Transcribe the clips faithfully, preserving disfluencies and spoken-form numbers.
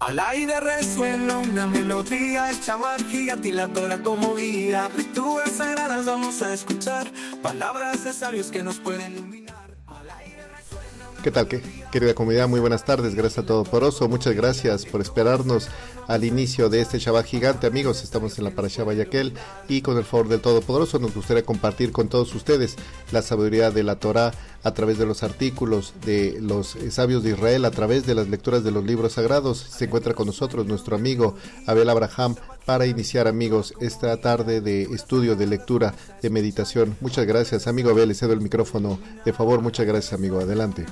Al aire resuena una melodía, el chamar gigante y la Torah como guía. Lecturas sagradas vamos a escuchar, palabras de sabios que nos pueden iluminar. Al aire resuena una ¿Qué tal, qué? melodía. Querida comunidad, muy buenas tardes, gracias a Todopoderoso, muchas gracias por esperarnos al inicio de este Shabbat gigante, amigos. Estamos en la Parashá Vayaquel y con el favor del Todopoderoso nos gustaría compartir con todos ustedes la sabiduría de la Torá a través de los artículos de los eh, sabios de Israel, a través de las lecturas de los libros sagrados. Se encuentra con nosotros nuestro amigo Abel Abraham para iniciar, amigos, esta tarde de estudio, de lectura, de meditación. Muchas gracias, amigo Abel, le cedo el micrófono, de favor. Muchas gracias, amigo, adelante.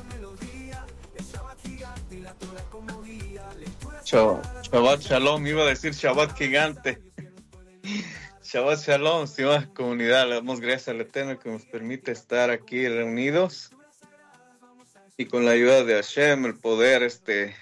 Shabbat Shalom, iba a decir Shabbat gigante. Shabbat Shalom, estimada comunidad, le damos gracias al Eterno que nos permite estar aquí reunidos y con la ayuda de Hashem, el poder este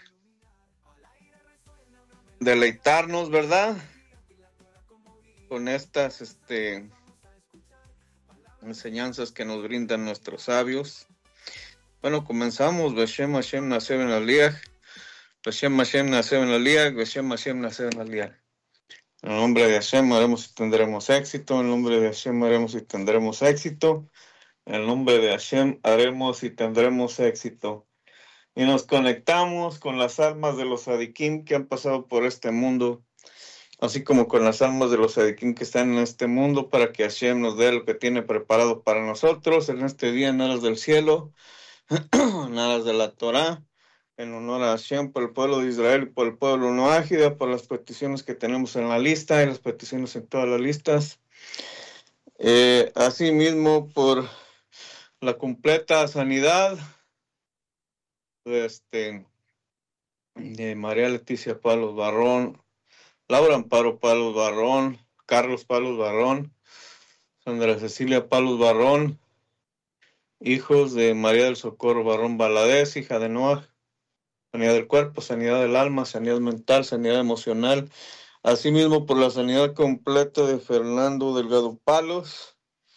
deleitarnos, ¿verdad? Con estas este enseñanzas que nos brindan nuestros sabios. Bueno, comenzamos. Beshem Hashem Naseh Ben Aliach. Beshem Hashem Naseh Ben Aliach. Beshem Hashem Naseh Ben Aliach. En el nombre de Hashem haremos y tendremos éxito. En el nombre de Hashem haremos y tendremos éxito. En el nombre de Hashem haremos y tendremos éxito. Y nos conectamos con las almas de los sadikim que han pasado por este mundo, así como con las almas de los sadikim que están en este mundo, para que Hashem nos dé lo que tiene preparado para nosotros en este día en aras del cielo, en aras de la Torah, en honor a Hashem, por el pueblo de Israel y por el pueblo no ágida, por las peticiones que tenemos en la lista y las peticiones en todas las listas. Eh, asimismo, por la completa sanidad de, este, de María Leticia Palos Barrón, Laura Amparo Palos Barrón, Carlos Palos Barrón, Sandra Cecilia Palos Barrón, hijos de María del Socorro Barrón Valadez, hija de Noah, sanidad del cuerpo, sanidad del alma, sanidad mental, sanidad emocional. Asimismo, por la sanidad completa de Fernando Delgado Palos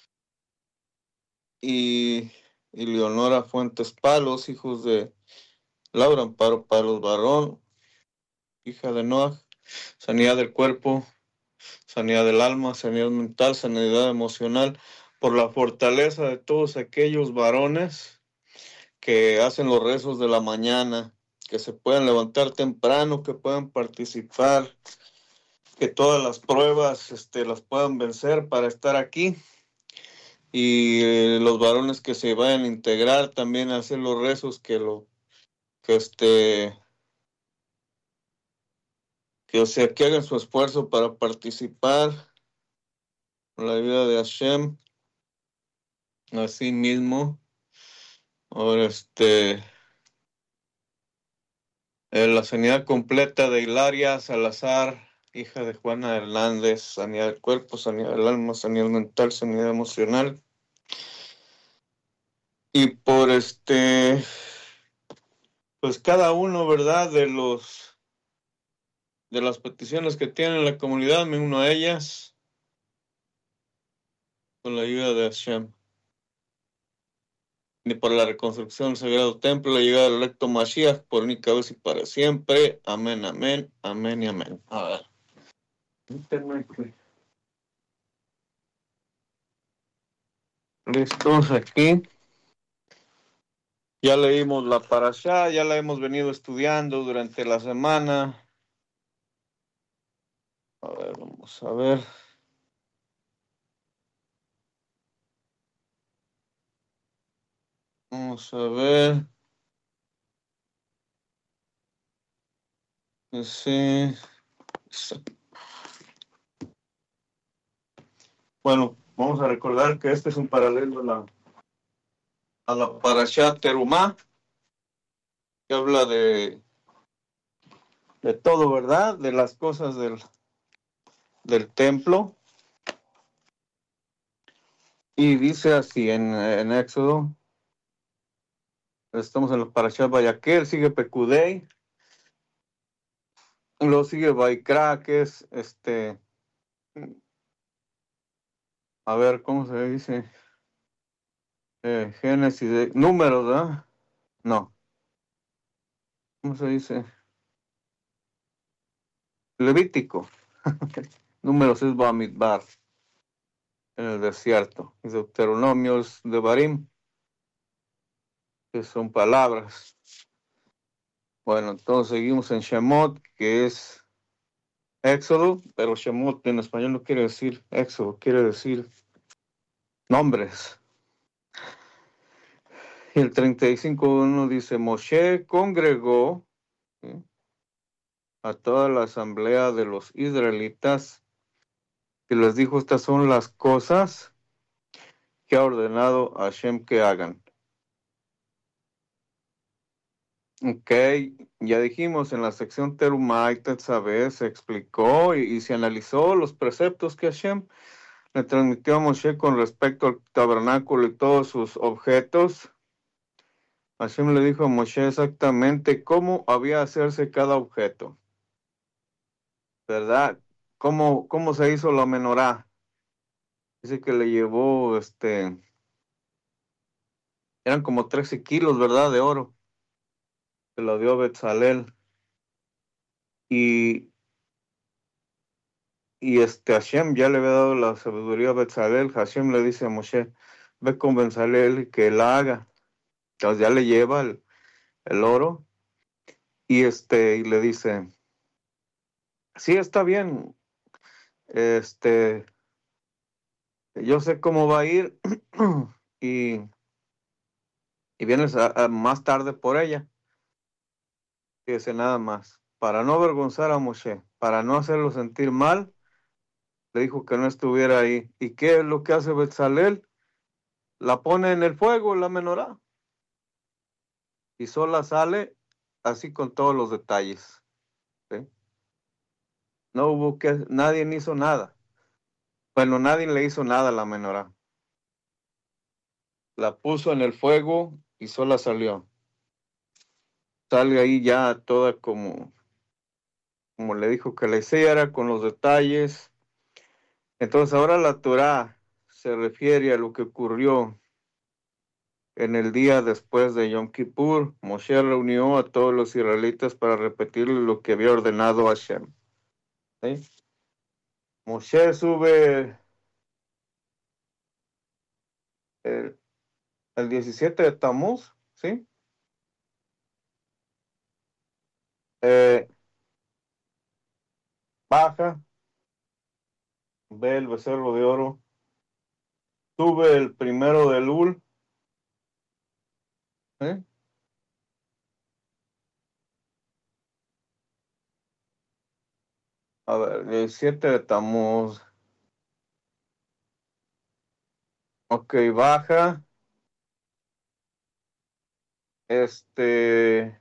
y, y Leonora Fuentes Palos, hijos de Laura Amparo Palos Barrón, hija de Noah, sanidad del cuerpo, sanidad del alma, sanidad mental, sanidad emocional, por la fortaleza de todos aquellos varones que hacen los rezos de la mañana, que se puedan levantar temprano, que puedan participar, que todas las pruebas este, las puedan vencer para estar aquí, y eh, los varones que se vayan a integrar también a hacer los rezos, que lo que este que o sea que hagan su esfuerzo para participar con la ayuda de Hashem. Así mismo, ahora este eh, la sanidad completa de Hilaria Salazar, hija de Juana Hernández, sanidad del cuerpo, sanidad del alma, sanidad mental, sanidad emocional. Y por este, pues cada uno, ¿verdad? De los, de las peticiones que tiene la comunidad, me uno a ellas, con la ayuda de Hashem. Y por la reconstrucción del Sagrado Templo, la llegada del electo Mashiach, por única vez y para siempre. Amén, amén, amén y amén. A ver. Listos aquí. Ya leímos la parashá, ya la hemos venido estudiando durante la semana. A ver, vamos a ver. Vamos a ver. Sí. Bueno, vamos a recordar que este es un paralelo a la, a la parashá Terumá, que habla de, de todo, ¿verdad? De las cosas del, del templo. Y dice así en, en Éxodo, estamos en la parashá Vayaquel, sigue Pekudei, luego sigue Vaikra, que es este, a ver, ¿cómo se dice? Eh, Génesis, de, números, ¿verdad? No, ¿cómo se dice? Levítico. Números es Bamidbar, en el desierto. Y Deuteronomios de Barim, que son palabras. Bueno, entonces seguimos en Shemot, que es Éxodo, pero Shemot en español no quiere decir Éxodo, quiere decir nombres. Y el treinta y cinco uno dice, Moshe congregó, ¿sí?, a toda la asamblea de los israelitas y les dijo, estas son las cosas que ha ordenado Hashem que hagan. Ok, ya dijimos en la sección Terumay, Tetzaveh, se explicó y, y se analizó los preceptos que Hashem le transmitió a Moshe con respecto al tabernáculo y todos sus objetos. Hashem le dijo a Moshe exactamente cómo había hacerse cada objeto, ¿verdad? ¿Cómo, cómo se hizo la menorá? Dice que le llevó, este, eran como trece kilos, ¿verdad? De oro. Se lo dio Betzalel. Y, y este Hashem ya le había dado la sabiduría a Betzalel. Hashem le dice a Moshe, ve con Betzalel que la haga. Entonces ya le lleva el, el oro. Y este, y le dice, sí, está bien. Este, yo sé cómo va a ir. y, y vienes a, a más tarde por ella. Dice nada más. Para no avergonzar a Moshe, para no hacerlo sentir mal, le dijo que no estuviera ahí. ¿Y qué es lo que hace Betzalel? La pone en el fuego, la menorá. Y sola sale así con todos los detalles. ¿Sí? No hubo que, nadie hizo nada. Bueno, nadie le hizo nada a la menorá. La puso en el fuego y sola salió. Sale ahí ya toda como, como le dijo que la hiciera, con los detalles. Entonces ahora la Torá se refiere a lo que ocurrió en el día después de Yom Kippur. Moshe reunió a todos los israelitas para repetirle lo que había ordenado Hashem. ¿Sí? Moshe sube el, el diecisiete de Tamuz, ¿sí? Eh, baja, ve el becerro de oro, sube el primero de Elul, ¿sí? A ver, diecisiete de Tamuz. Ok, baja. Este,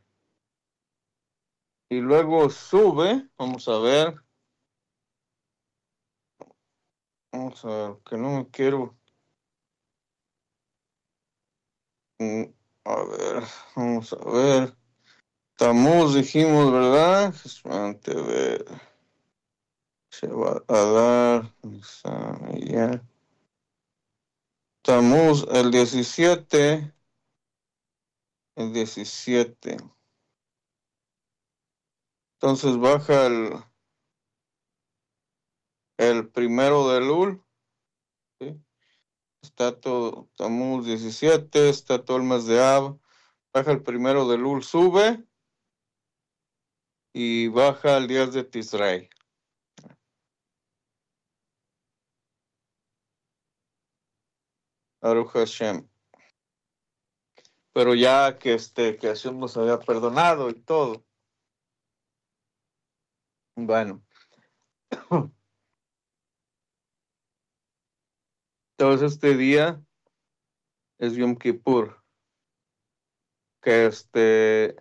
y luego sube, vamos a ver. Vamos a ver, que no me quiero. Mm, A ver, vamos a ver. Tamuz dijimos, ¿verdad? Ante ver. Se va a dar. Ya. Tamuz, el diecisiete. El diecisiete. Entonces baja el, el primero de Elul. ¿Sí? Está todo, Tamuz diecisiete, está todo el mes de Ab. Baja el primero de Elul, sube. Y baja el diez de Tisrei. Aruch Hashem. Pero ya que este, que Hashem nos había perdonado y todo. Bueno. Entonces este día es Yom Kippur. Que este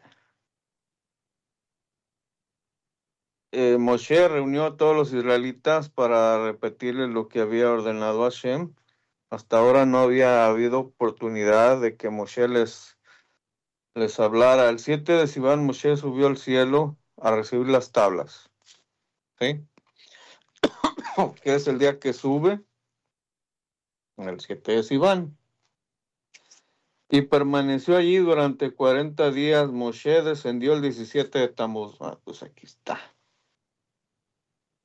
eh, Moshe reunió a todos los israelitas para repetirles lo que había ordenado Hashem. Hasta ahora no había habido oportunidad de que Moshe les, les hablara. El siete de Sivan, Moshe subió al cielo a recibir las tablas. ¿Sí? Que es el día que sube, el siete de Sivan. Y permaneció allí durante cuarenta días. Moshe descendió el diecisiete de Tamuz. Ah, pues aquí está.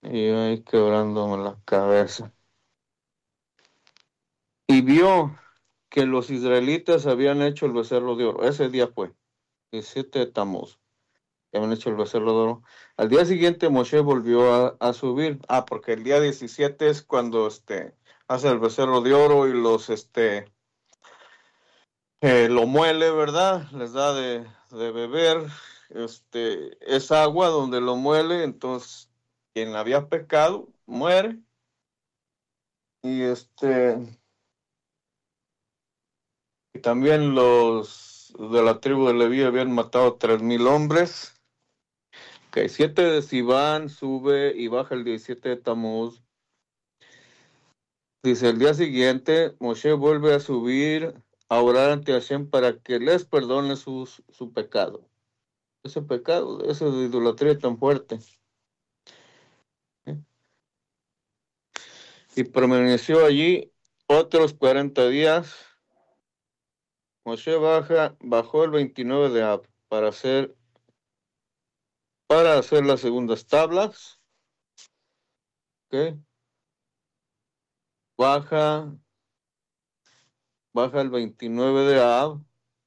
y ahí quebrándome la cabeza. Y vio que los israelitas habían hecho el becerro de oro. Ese día fue, diecisiete de Tamuz, que habían hecho el becerro de oro. Al día siguiente Moshe volvió a, a subir. Ah, porque el día diecisiete es cuando este, hace el becerro de oro y los, este, eh, lo muele, ¿verdad? Les da de, de beber. Este, es agua donde lo muele, entonces quien había pecado muere. Y este, y también los de la tribu de Leví habían matado tres mil hombres. Ok, siete de Sivan sube y baja el diecisiete de Tamuz. Dice, el día siguiente, Moshe vuelve a subir a orar ante Hashem para que les perdone sus, su pecado. Ese pecado, esa idolatría tan fuerte. ¿Eh? Y permaneció allí otros cuarenta días. Moshe baja, bajó el veintinueve de Ab para hacer, para hacer las segundas tablas. ¿Okay? Baja, baja el veintinueve de Ab.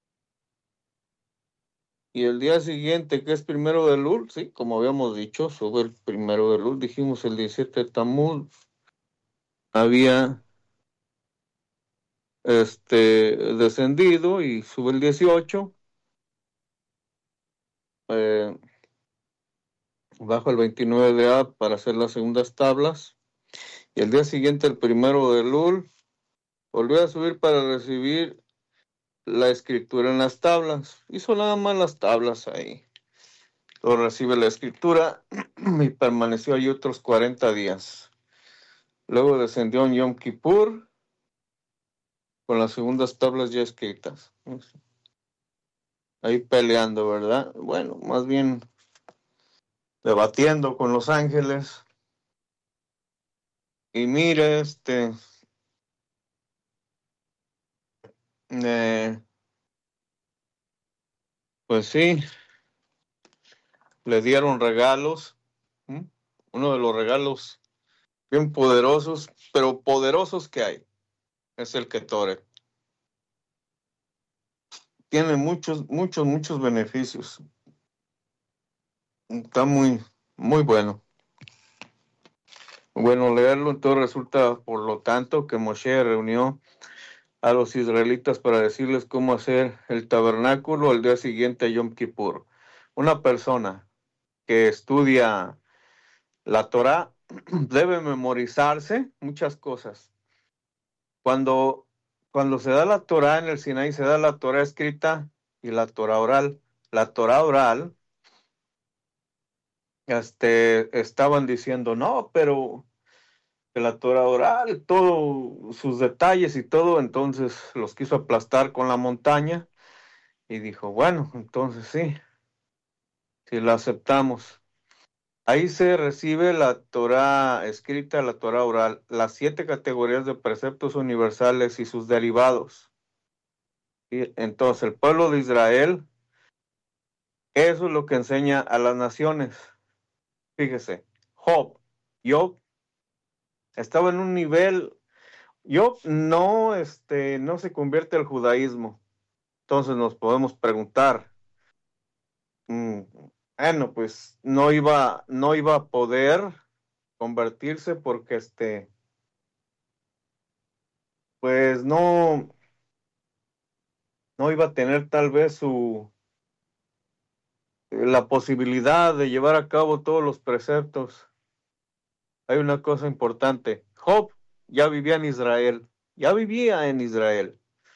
Y el día siguiente, que es primero de Elul, sí, como habíamos dicho, sube el primero de Elul, dijimos el diecisiete de Tamuz, había este, descendido y sube el dieciocho, eh, bajo el veintinueve de Ab para hacer las segundas tablas, y el día siguiente, el primero de Elul, volvió a subir para recibir la escritura en las tablas, hizo nada más las tablas ahí, lo recibe la escritura y permaneció allí otros cuarenta días. Luego descendió en Yom Kippur con las segundas tablas ya escritas. Ahí peleando, ¿verdad? Bueno, más bien debatiendo con los ángeles. Y mire, este, eh, pues sí, le dieron regalos. ¿Mm? Uno de los regalos bien poderosos, pero poderosos que hay, es el Ketoret. Tiene muchos, muchos, muchos beneficios. Está muy, muy bueno. Bueno, leerlo, entonces resulta, por lo tanto, que Moshe reunió a los israelitas para decirles cómo hacer el tabernáculo al día siguiente a Yom Kippur. Una persona que estudia la Torá debe memorizarse muchas cosas. Cuando, cuando se da la Torá en el Sinaí, se da la Torá escrita y la Torá oral. La Torá oral, este, estaban diciendo, no, pero de la Torah oral, todos sus detalles y todo, entonces los quiso aplastar con la montaña y dijo, bueno, entonces sí, si la aceptamos. Ahí se recibe la Torah escrita, la Torah oral, las siete categorías de preceptos universales y sus derivados. Y entonces el pueblo de Israel, eso es lo que enseña a las naciones. Fíjese, Job, Job estaba en un nivel. Yo no, este, no se convierte al judaísmo. Entonces nos podemos preguntar, mm, bueno, pues no iba, no iba a poder convertirse porque este, pues no, no iba a tener tal vez su, la posibilidad de llevar a cabo todos los preceptos. Hay una cosa importante. Job ya vivía en Israel, ya vivía en Israel.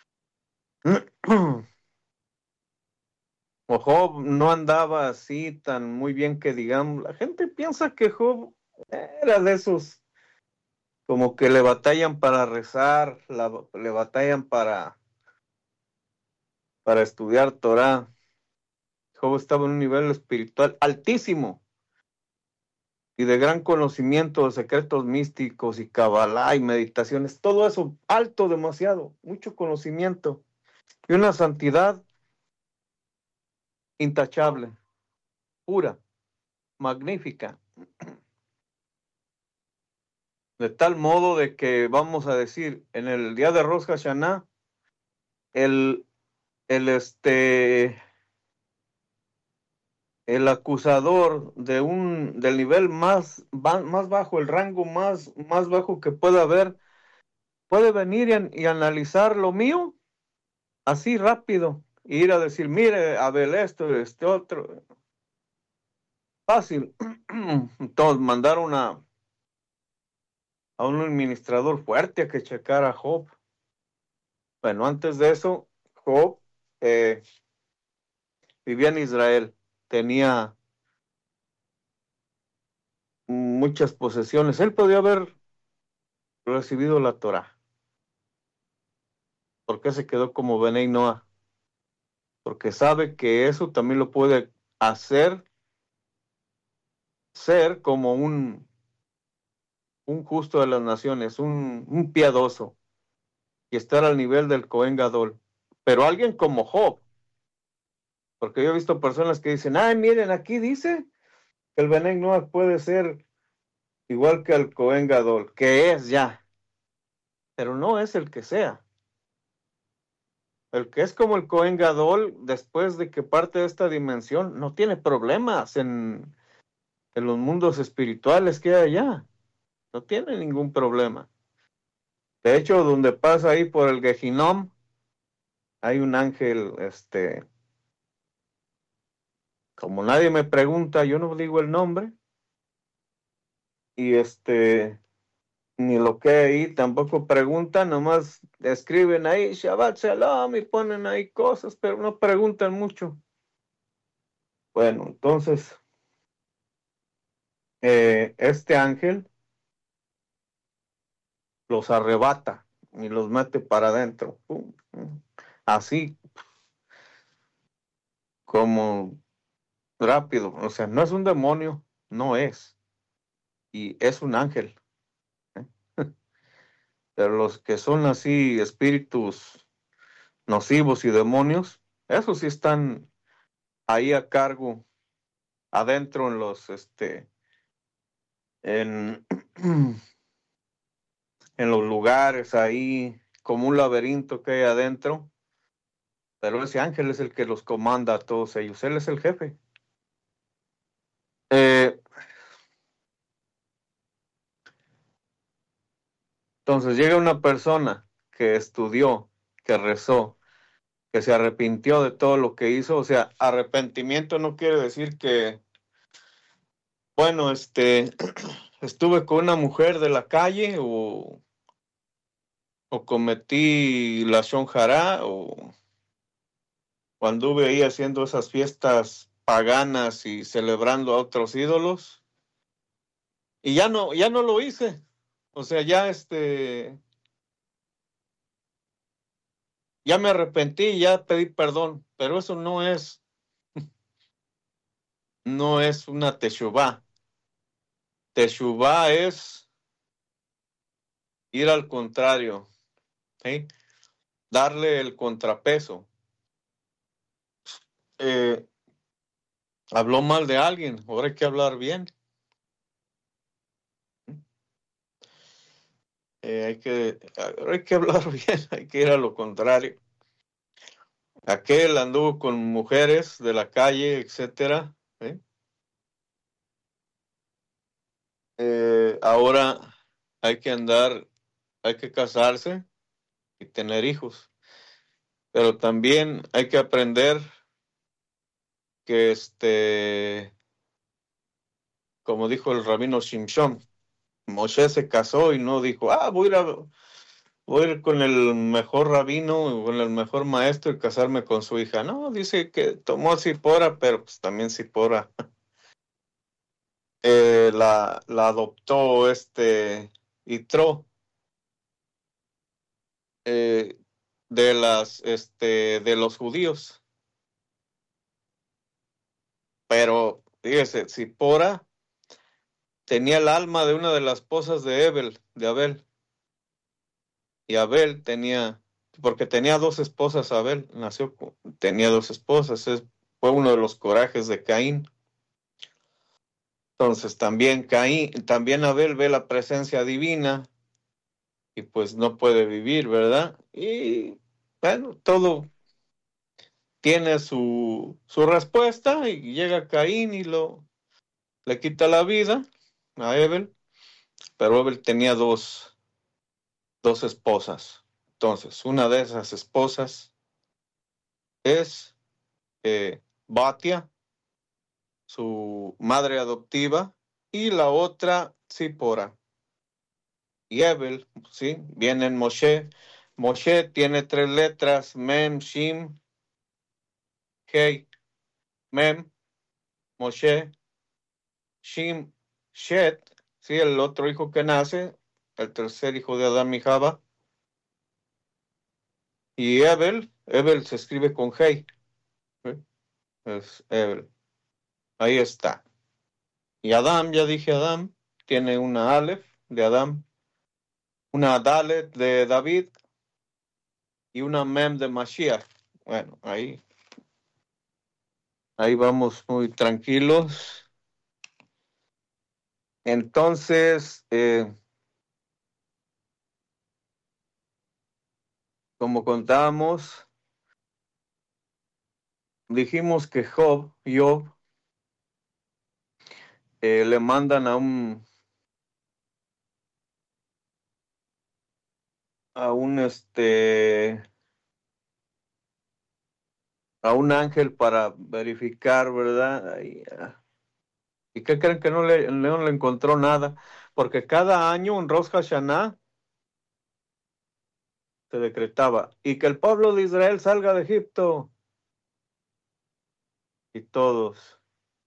O Job no andaba así tan muy bien que digamos, la gente piensa que Job era de esos como que le batallan para rezar, la, le batallan para, para estudiar Torah. Job estaba en un nivel espiritual altísimo y de gran conocimiento de secretos místicos y cabalá y meditaciones, todo eso alto demasiado, mucho conocimiento y una santidad intachable, pura, magnífica. de tal modo de que vamos a decir, en el día de Rosh Hashanah, el, el este el acusador de un del nivel más, más bajo, el rango más, más bajo que pueda haber, puede venir y, y analizar lo mío así rápido, e ir a decir, mire, Abel, esto, este otro, fácil. Entonces, mandar una, a un administrador fuerte a que checara a Job. Bueno, antes de eso, Job eh, vivía en Israel, tenía muchas posesiones. Él podía haber recibido la Torah. ¿Por qué se quedó como Benei Noah? Porque sabe que eso también lo puede hacer ser como un, un justo de las naciones, un, un piadoso, y estar al nivel del Cohen Gadol. Pero alguien como Job, porque yo he visto personas que dicen, ay, miren, aquí dice que el Benei Noah puede ser igual que el Cohen Gadol, que es ya, pero no es el que sea. El que es como el Cohen Gadol, después de que parte de esta dimensión, no tiene problemas en, en los mundos espirituales que hay allá. No tiene ningún problema. De hecho, donde pasa ahí por el Gehinom, hay un ángel, este, como nadie me pregunta, yo no digo el nombre, y este, ni lo que ahí tampoco preguntan, nomás escriben ahí Shabbat Shalom y ponen ahí cosas, pero no preguntan mucho. Bueno, entonces, eh, este ángel los arrebata y los mete para adentro. Pum, pum. Así como rápido. O sea, no es un demonio, no es. Y es un ángel. ¿eh? Pero los que son así espíritus nocivos y demonios, esos sí están ahí a cargo, adentro en los, este, en, en los lugares ahí, como un laberinto que hay adentro. Pero ese ángel es el que los comanda a todos ellos. Él es el jefe. Eh, entonces llega una persona que estudió, que rezó, que se arrepintió de todo lo que hizo. O sea, arrepentimiento no quiere decir que, bueno, este, estuve con una mujer de la calle o, o cometí la shonjara o, o anduve ahí haciendo esas fiestas paganas y celebrando a otros ídolos y ya no, ya no lo hice. O sea, ya este, ya me arrepentí, ya pedí perdón, pero eso no es, no es una teshuvá. Teshuvá es ir al contrario, ¿sí? Darle el contrapeso. Eh, habló mal de alguien, ahora hay que hablar bien. Eh, hay que, ahora hay que hablar bien, hay que ir a lo contrario. Aquel anduvo con mujeres de la calle, etcétera. ¿sí? Eh, ahora hay que andar, hay que casarse y tener hijos. Pero también hay que aprender que este, como dijo el rabino Shimshon, Moshe se casó y no dijo, ah, voy a ir, a, voy a ir con el mejor rabino, con el mejor maestro y casarme con su hija. No, dice que tomó Zipora, pero pues también Zipora eh, la, la adoptó este Yitro eh, de las este de los judíos. Pero fíjese, Zipora tenía el alma de una de las esposas de Abel, de Abel. Y Abel tenía, porque tenía dos esposas, Abel nació, tenía dos esposas, es, fue uno de los corajes de Caín. Entonces también Caín, también Abel ve la presencia divina y pues no puede vivir, ¿verdad? Y bueno, todo tiene su, su respuesta y llega Caín y lo le quita la vida a Abel, pero Abel tenía dos, dos esposas. Entonces, una de esas esposas es eh, Batia, su madre adoptiva, y la otra, Zipora. Y Abel, ¿sí? Viene en Moshe. Moshe tiene tres letras, Mem, Shim, Hei, Mem, Moshe, Shim, Shet, ¿sí? El otro hijo que nace, el tercer hijo de Adán y Java. Y Abel, Abel se escribe con Hei, ¿sí? Es Abel. Ahí está. Y Adam, ya dije Adam, tiene una Aleph de Adam, una Dalet de David y una Mem de Mashiach. Bueno, ahí, ahí vamos muy tranquilos. Entonces, eh, como contábamos, dijimos que Job, Job, eh, le mandan a un, a un, este, a un ángel para verificar, ¿verdad? Ahí, ah. ¿Y qué creen que no le, no le encontró nada? Porque cada año un Rosh Hashanah se decretaba y que el pueblo de Israel salga de Egipto. Y todos.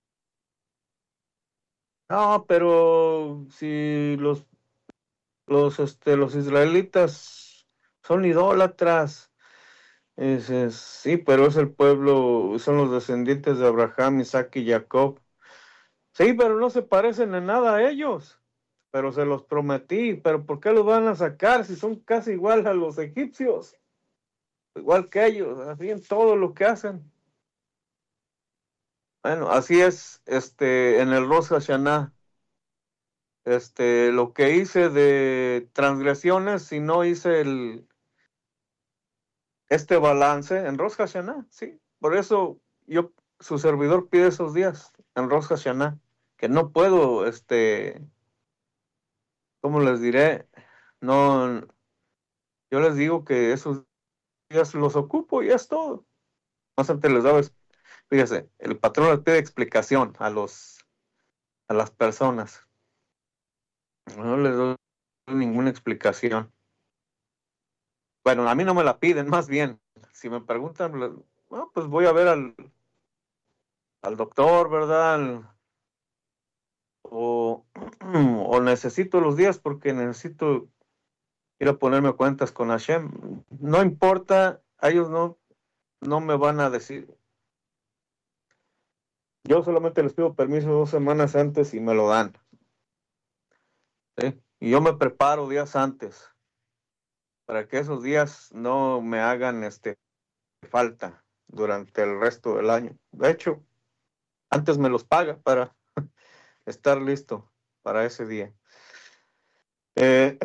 No, pero si los, los, este, los israelitas son idólatras. Es, es, sí, pero es el pueblo, son los descendientes de Abraham, Isaac y Jacob. Sí, pero no se parecen en nada a ellos. Pero se los prometí. Pero ¿por qué los van a sacar si son casi igual a los egipcios? Igual que ellos, así en todo lo que hacen. Bueno, así es, este, en el Rosh Hashanah. Este, lo que hice de transgresiones, si no hice el, este balance en Rosh Hashanah, sí. Por eso yo, su servidor pide esos días en Rosh Hashanah, que no puedo, este, ¿cómo les diré? No, yo les digo que esos días los ocupo y es todo. Más antes les daba, fíjese, el patrón le pide explicación a los, a las personas. No les doy ninguna explicación. Bueno, a mí no me la piden, más bien. Si me preguntan, bueno, pues voy a ver al, al doctor, ¿verdad? Al, o, o necesito los días porque necesito ir a ponerme cuentas con Hashem. No importa, ellos no, no me van a decir. Yo solamente les pido permiso dos semanas antes y me lo dan. ¿Sí? Y yo me preparo días antes para que esos días no me hagan este, falta durante el resto del año. De hecho, antes me los paga para estar listo para ese día. Eh,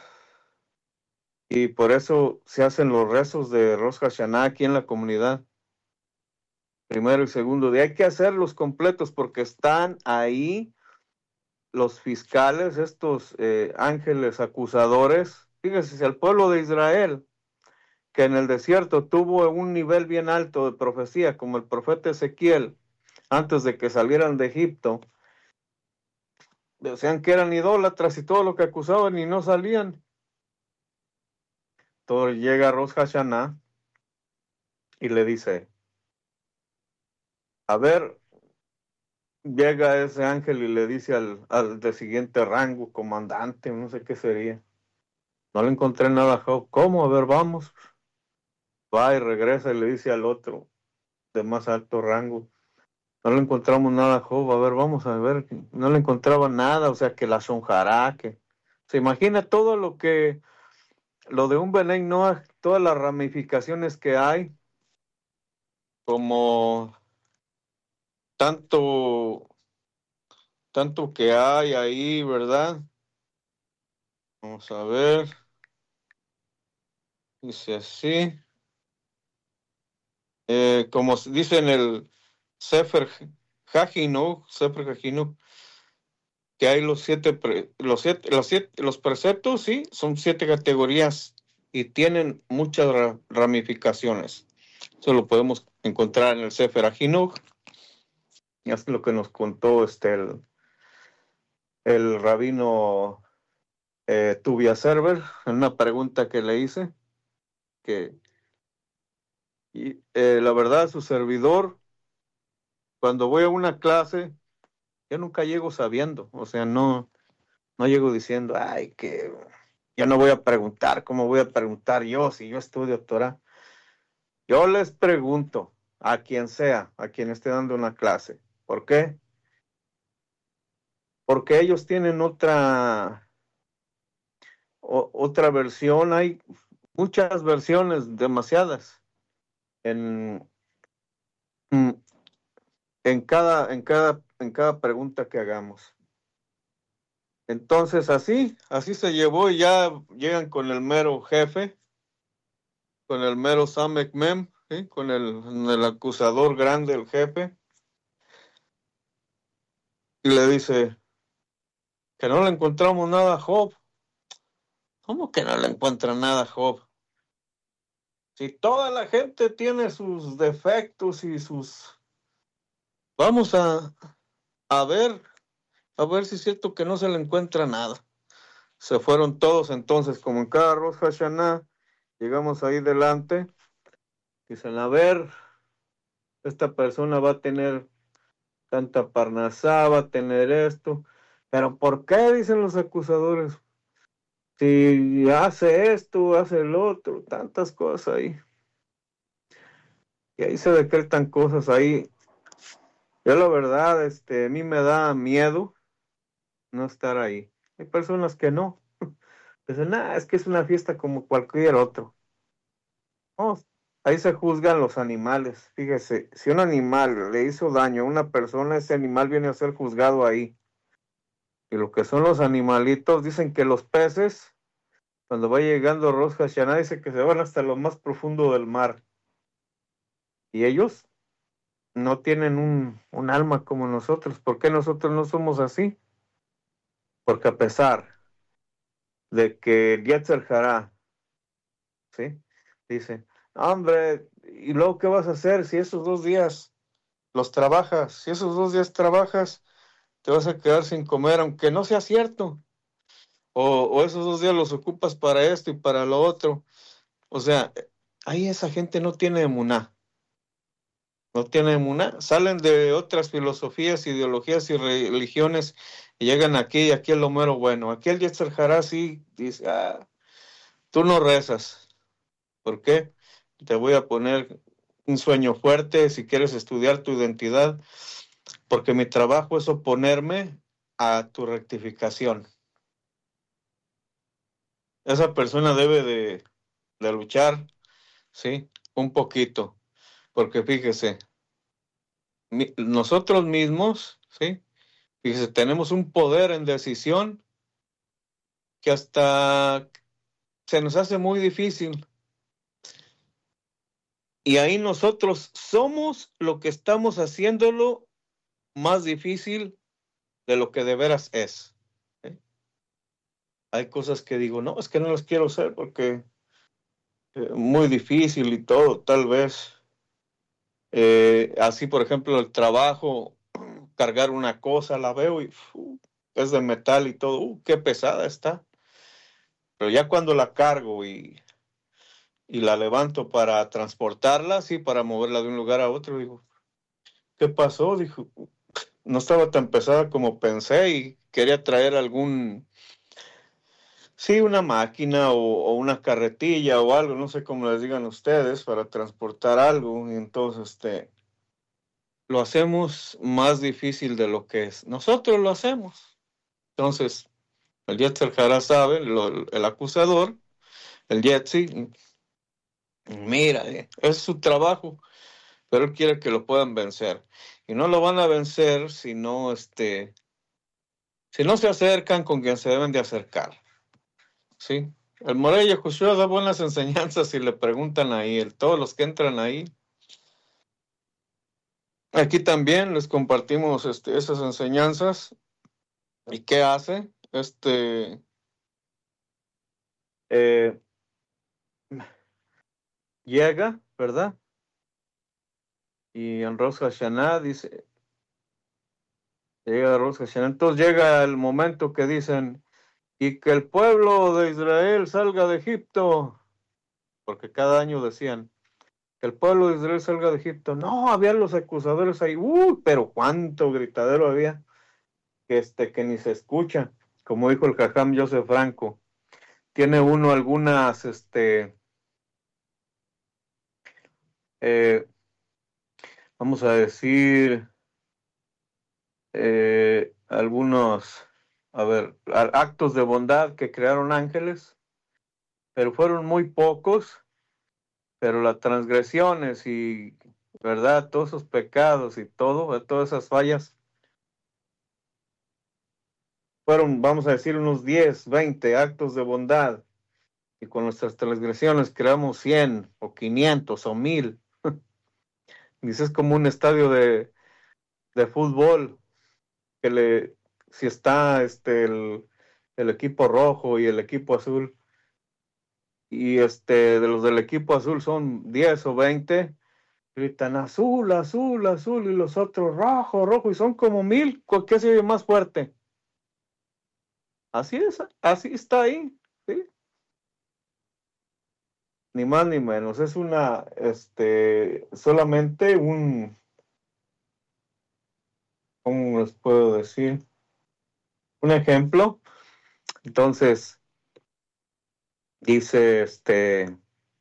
y por eso se hacen los rezos de Rosh Hashanah aquí en la comunidad. Primero y segundo día. Hay que hacerlos completos porque están ahí los fiscales, estos eh, ángeles acusadores. Fíjese, si el pueblo de Israel, que en el desierto tuvo un nivel bien alto de profecía, como el profeta Ezequiel, antes de que salieran de Egipto, decían que eran idólatras y todo lo que acusaban y no salían. Todo llega a Rosh Hashanah y le dice, a ver, llega ese ángel y le dice al, al de siguiente rango, comandante, no sé qué sería. No le encontré nada a Job. ¿Cómo? A ver, vamos. Va y regresa y le dice al otro de más alto rango. No le encontramos nada a Job. A ver, vamos a ver. No le encontraba nada, o sea, que la sonjará, que se imagina todo lo que, lo de un Benay Noah, todas las ramificaciones que hay, como tanto tanto que hay ahí, ¿verdad? Vamos a ver. Dice así. Eh, como dice en el Sefer Hajinú, Sefer Hajinú, que hay los siete, pre, los siete, los siete, los preceptos, sí, son siete categorías y tienen muchas ra, ramificaciones. Eso lo podemos encontrar en el Sefer Hajinú. Y es lo que nos contó este el, el rabino eh, Tuvia Server en una pregunta que le hice, que y, eh, la verdad su servidor, cuando voy a una clase, yo nunca llego sabiendo, o sea, no, no llego diciendo, ay, que yo no voy a preguntar, ¿cómo voy a preguntar yo si yo estudio Torah? Yo les pregunto a quien sea, a quien esté dando una clase. ¿Por qué? Porque ellos tienen otra, o, otra versión, hay muchas versiones, demasiadas, en, en, cada, en, cada, en cada pregunta que hagamos. Entonces así, así se llevó y ya llegan con el mero jefe, con el mero Samek Mem, ¿sí? Con el, el acusador grande, el jefe, y le dice que no le encontramos nada a Job. ¿Cómo que no le encuentran nada a Job? Si toda la gente tiene sus defectos y sus... Vamos a, a ver, a ver si es cierto que no se le encuentra nada. Se fueron todos entonces, como en cada Rosh Hashanah, llegamos ahí delante, dicen, a ver, esta persona va a tener tanta parnasá, va a tener esto, pero ¿por qué? Dicen los acusadores, si hace esto, hace el otro, tantas cosas ahí. Y ahí se decretan cosas ahí. Yo la verdad, este, a mí me da miedo no estar ahí. Hay personas que no. Dicen, nah, es que es una fiesta como cualquier otro. No, ahí se juzgan los animales. Fíjese, si un animal le hizo daño a una persona, ese animal viene a ser juzgado ahí. Y lo que son los animalitos, dicen que los peces, cuando va llegando Rosh Hashanah, dice que se van hasta lo más profundo del mar. Y ellos no tienen un, un alma como nosotros. ¿Por qué nosotros no somos así? Porque a pesar de que el Yetzer Hará, ¿sí? Dice, hombre, ¿y luego qué vas a hacer si esos dos días los trabajas? Si esos dos días trabajas, te vas a quedar sin comer, aunque no sea cierto. O, o esos dos días los ocupas para esto y para lo otro. O sea, ahí esa gente no tiene emuná. No tiene emuná. Salen de otras filosofías, ideologías y religiones y llegan aquí y aquí es lo mero bueno. Aquí el Yetzer Hará sí dice, ah, tú no rezas. ¿Por qué? Te voy a poner un sueño fuerte si quieres estudiar tu identidad, porque mi trabajo es oponerme a tu rectificación. Esa persona debe de, de luchar, ¿sí? Un poquito, porque fíjese, mi, nosotros mismos, ¿sí? Fíjese, tenemos un poder en decisión que hasta se nos hace muy difícil. Y ahí nosotros somos lo que estamos haciéndolo más difícil de lo que de veras es. ¿Eh? Hay cosas que digo, no, es que no las quiero hacer porque es eh, muy difícil y todo, tal vez. Eh, así, por ejemplo, el trabajo, cargar una cosa, la veo y uh, es de metal y todo, uh, qué pesada está. Pero ya cuando la cargo y, y la levanto para transportarla, sí, para moverla de un lugar a otro, digo, ¿qué pasó? Dijo, no estaba tan pesada como pensé y quería traer algún, sí, una máquina o, o una carretilla o algo, no sé cómo les digan ustedes, para transportar algo. Y entonces, este, lo hacemos más difícil de lo que es. Nosotros lo hacemos. Entonces, el Yetzer Hará sabe, lo, el acusador, el Yetzi, mira, es su trabajo, pero él quiere que lo puedan vencer. Y no lo van a vencer si no, este, si no se acercan con quien se deben de acercar, ¿sí? El Morey Yahushua da buenas enseñanzas y le preguntan ahí, el, todos los que entran ahí. Aquí también les compartimos este, esas enseñanzas. ¿Y qué hace? Este, eh, llega, ¿verdad? Y en Rosh Hashanah dice, llega Rosh Hashanah, entonces llega el momento que dicen, y que el pueblo de Israel salga de Egipto, porque cada año decían, que el pueblo de Israel salga de Egipto. No, había los acusadores ahí, uy, pero cuánto gritadero había, que este, que ni se escucha, como dijo el Jajam Joseph Franco. Tiene uno algunas, este, eh, vamos a decir, eh, algunos, a ver, actos de bondad que crearon ángeles, pero fueron muy pocos, pero las transgresiones y, ¿verdad? Todos esos pecados y todo, todas esas fallas, fueron, vamos a decir, unos diez, veinte actos de bondad, y con nuestras transgresiones creamos cien o quinientos o mil. Dices como un estadio de, de fútbol, que le, si está este, el, el equipo rojo y el equipo azul, y este, de los del equipo azul son diez o veinte, gritan azul, azul, azul, y los otros rojo, rojo, y son como mil. ¿Qué se oye más fuerte? Así es, así está ahí, ¿sí? Ni más ni menos, es una, este, solamente un, ¿cómo les puedo decir? Un ejemplo. Entonces, dice, este,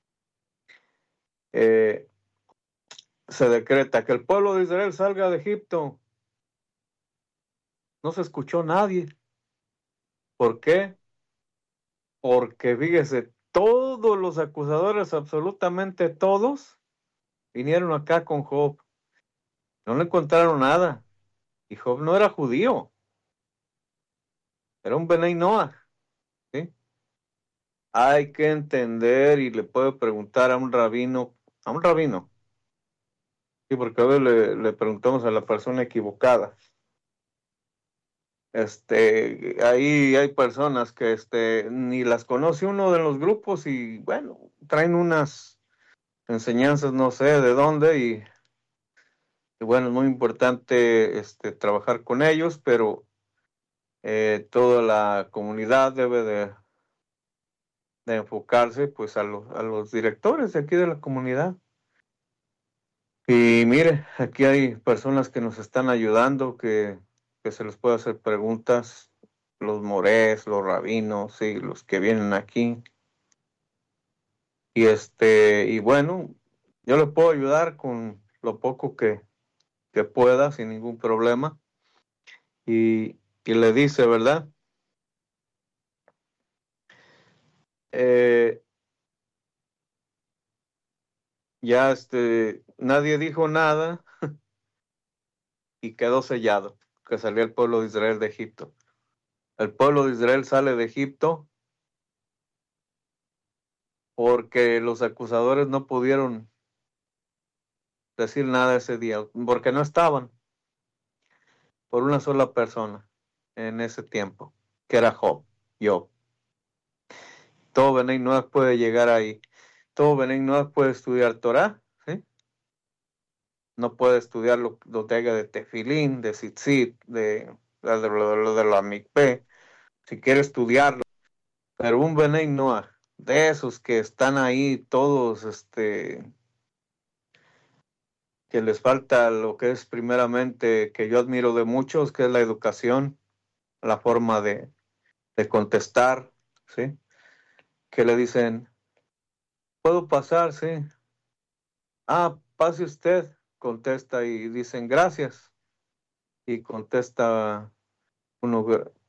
eh, se decreta que el pueblo de Israel salga de Egipto. No se escuchó nadie. ¿Por qué? Porque, fíjese, todos los acusadores, absolutamente todos, vinieron acá con Job. No le encontraron nada. Y Job no era judío. Era un Benay Noah, ¿sí? Hay que entender, y le puedo preguntar a un rabino, a un rabino, sí, porque a veces le, le preguntamos a la persona equivocada. Este, ahí hay personas que este, ni las conoce uno de los grupos y bueno, traen unas enseñanzas, no sé de dónde, y, y bueno, es muy importante este, trabajar con ellos, pero eh, toda la comunidad debe de, de enfocarse pues a, lo, a los directores de aquí de la comunidad. Y mire, aquí hay personas que nos están ayudando, que, que se les puede hacer preguntas, los morés, los rabinos, sí, los que vienen aquí. Y este, y bueno, yo le puedo ayudar con lo poco que, que pueda, sin ningún problema. Y, y le dice, ¿verdad? Eh, ya este, nadie dijo nada y quedó sellado, que salió el pueblo de Israel de Egipto. El pueblo de Israel sale de Egipto porque los acusadores no pudieron decir nada ese día, porque no estaban por una sola persona en ese tiempo, que era Job, yo. Todo Benay Noah puede llegar ahí. Todo Benay Noah puede estudiar Torah, ¿sí? No puede estudiar lo, lo que haga de Tefilín, de Tzitzit, de, de, de, de, de la Mikpeh, si quiere estudiarlo. Pero un Benay Noah, de esos que están ahí todos, este, que les falta lo que es primeramente, que yo admiro de muchos, que es la educación, la forma de, de contestar, ¿sí? Que le dicen, ¿puedo pasar? Sí. Ah, pase usted, contesta, y dicen gracias. Y contesta uno,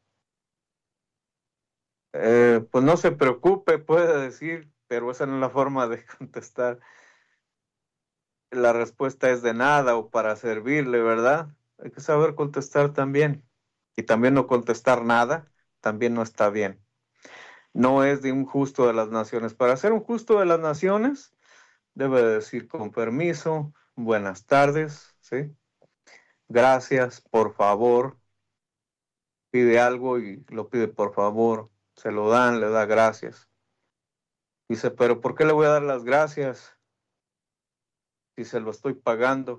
eh, pues no se preocupe, puede decir, pero esa no es la forma de contestar. La respuesta es de nada o para servirle, ¿verdad? Hay que saber contestar también. Y también no contestar nada, también no está bien. No es de un justo de las naciones. Para ser un justo de las naciones, debe decir con permiso, buenas tardes, ¿sí? Gracias, por favor. Pide algo y lo pide por favor. Se lo dan, le da gracias. Dice, pero ¿por qué le voy a dar las gracias si se lo estoy pagando?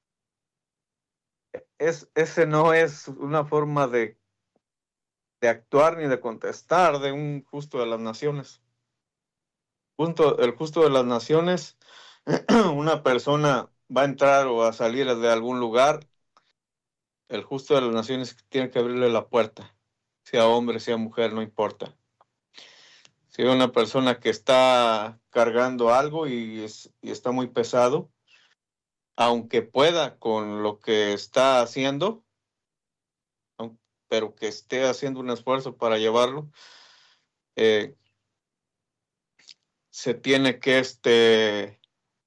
Es, ese no es una forma de, de actuar ni de contestar de un justo de las naciones. Justo, el justo de las naciones, una persona va a entrar o a salir de algún lugar, el justo de las naciones tiene que abrirle la puerta, sea hombre, sea mujer, no importa. Si hay una persona que está cargando algo y, es, y está muy pesado, aunque pueda con lo que está haciendo, pero que esté haciendo un esfuerzo para llevarlo, eh, se tiene que este,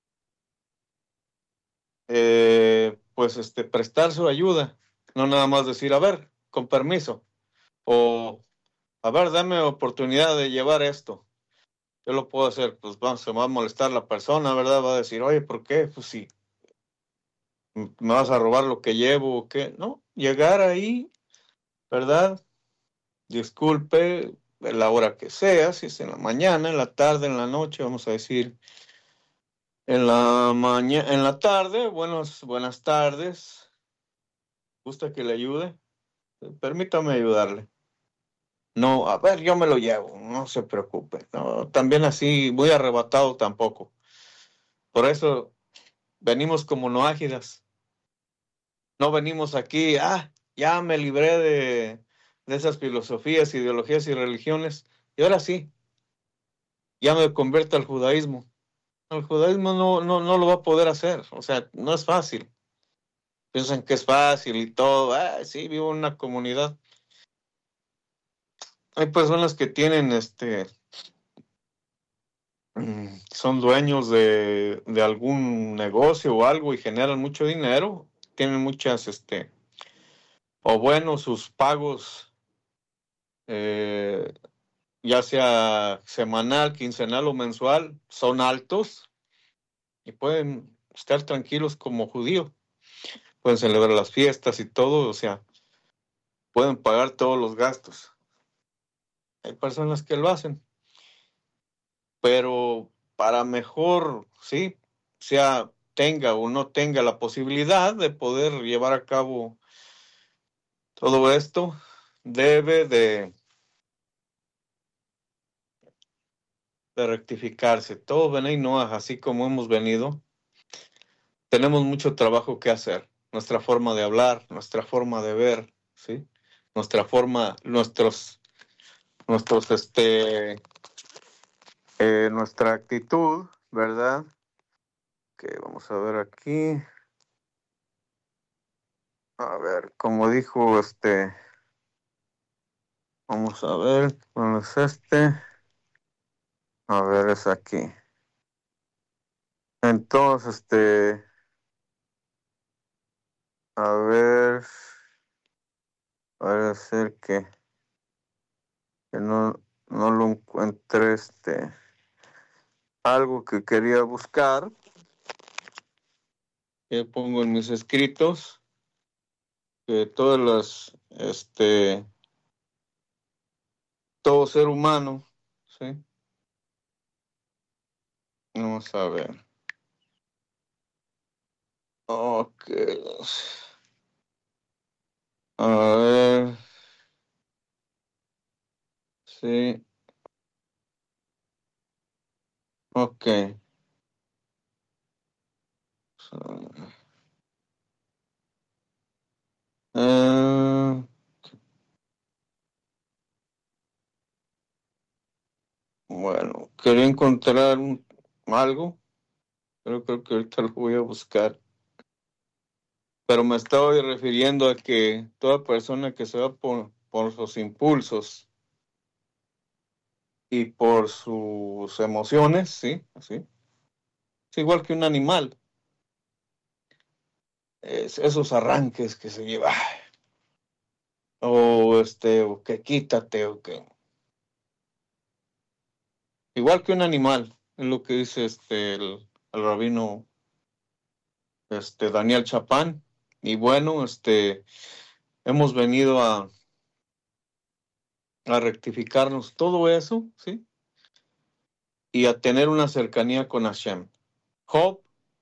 eh, pues este, prestar su ayuda, no nada más decir, a ver, con permiso, o a ver, dame oportunidad de llevar esto. Yo lo puedo hacer, pues vamos, se va a molestar la persona, ¿verdad? Va a decir, oye, ¿por qué? Pues sí, me vas a robar lo que llevo o qué. No, llegar ahí, ¿verdad? Disculpe, a la hora que sea, si es en la mañana, en la tarde, en la noche, vamos a decir, en la mañana, en la tarde, buenos, buenas tardes. ¿Gusta que le ayude? Permítame ayudarle. No, a ver, yo me lo llevo, no se preocupe. No, también así, muy arrebatado tampoco. Por eso venimos como noágidas. No venimos aquí, ah, ya me libré de, de esas filosofías, ideologías y religiones, y ahora sí, ya me convierto al judaísmo. El judaísmo no, no, no lo va a poder hacer, o sea, no es fácil. Piensan que es fácil y todo, ah, sí, vivo en una comunidad. Hay personas que tienen, este, son dueños de, de algún negocio o algo y generan mucho dinero, tienen muchas, este, o bueno, sus pagos, eh, ya sea semanal, quincenal o mensual, son altos y pueden estar tranquilos como judíos. Pueden celebrar las fiestas y todo, o sea, pueden pagar todos los gastos. Hay personas que lo hacen, pero para mejor, sí, sea tenga o no tenga la posibilidad de poder llevar a cabo todo esto, debe de, de rectificarse. Todo Benay Noah, así como hemos venido, tenemos mucho trabajo que hacer. Nuestra forma de hablar, nuestra forma de ver, ¿sí? Nuestra forma, nuestros, nuestros, este, eh, nuestra actitud, ¿verdad? Que vamos a ver aquí. A ver, como dijo este, vamos a ver, ¿cuál es este? A ver, es aquí. Entonces, este, a ver, parece ser que, que no, no lo encuentré, este, algo que quería buscar. Que pongo en mis escritos que todas las, este, todo ser humano, ¿sí? Vamos a ver. Ok. A ver. Sí. Ok. Uh, bueno, quería encontrar un, algo, pero creo que ahorita lo voy a buscar. Pero me estaba refiriendo a que toda persona que se va por, por sus impulsos y por sus emociones, sí, así, es igual que un animal. Es esos arranques que se lleva. o este, o que quítate, o que igual que un animal, es lo que dice este el, el rabino este Daniel Chapán. Y bueno, este hemos venido a, a rectificarnos todo eso, ¿sí? Y a tener una cercanía con Hashem. Job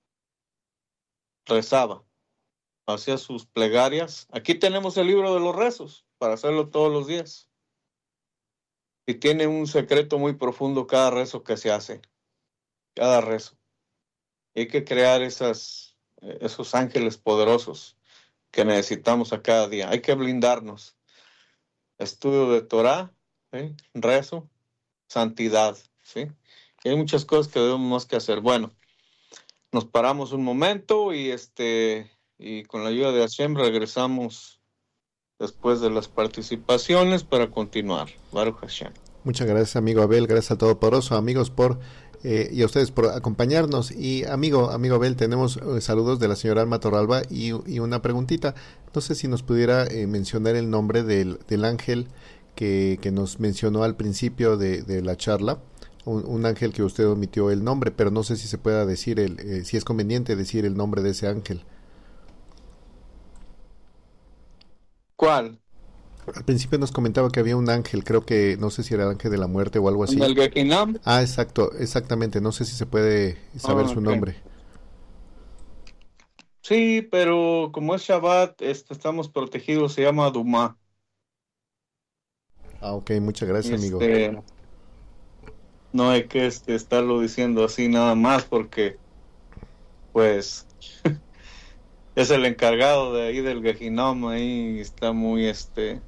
rezaba, hacía sus plegarias. Aquí tenemos el libro de los rezos para hacerlo todos los días. Y tiene un secreto muy profundo cada rezo que se hace, cada rezo. Y hay que crear esas, esos ángeles poderosos que necesitamos a cada día. Hay que blindarnos. Estudio de Torah, ¿sí? Rezo, santidad, ¿sí? Y hay muchas cosas que debemos que hacer. Bueno, nos paramos un momento y este y con la ayuda de Hashem regresamos después de las participaciones para continuar. Baruch Hashem. Muchas gracias, amigo Abel, gracias a Todopoderoso, amigos, por eh, y a ustedes por acompañarnos. Y amigo, amigo Abel, tenemos eh, saludos de la señora Alma Torralba y, y una preguntita. No sé si nos pudiera eh, mencionar el nombre del, del ángel que, que nos mencionó al principio de, de la charla. Un, un ángel que usted omitió el nombre, pero no sé si se pueda decir, el, eh, si es conveniente decir el nombre de ese ángel. ¿Cuál? Al principio nos comentaba que había un ángel, creo que, no sé si era el ángel de la muerte o algo así. ¿El Gehinam? Ah, exacto, exactamente, no sé si se puede saber Ah, su okay. nombre. Sí, pero como es Shabbat, este, estamos protegidos, se llama Dumá. Ah, ok, muchas gracias, amigo. Este, no hay que este, estarlo diciendo así nada más porque, pues, es el encargado de ahí del Gehinam, ahí está muy, este,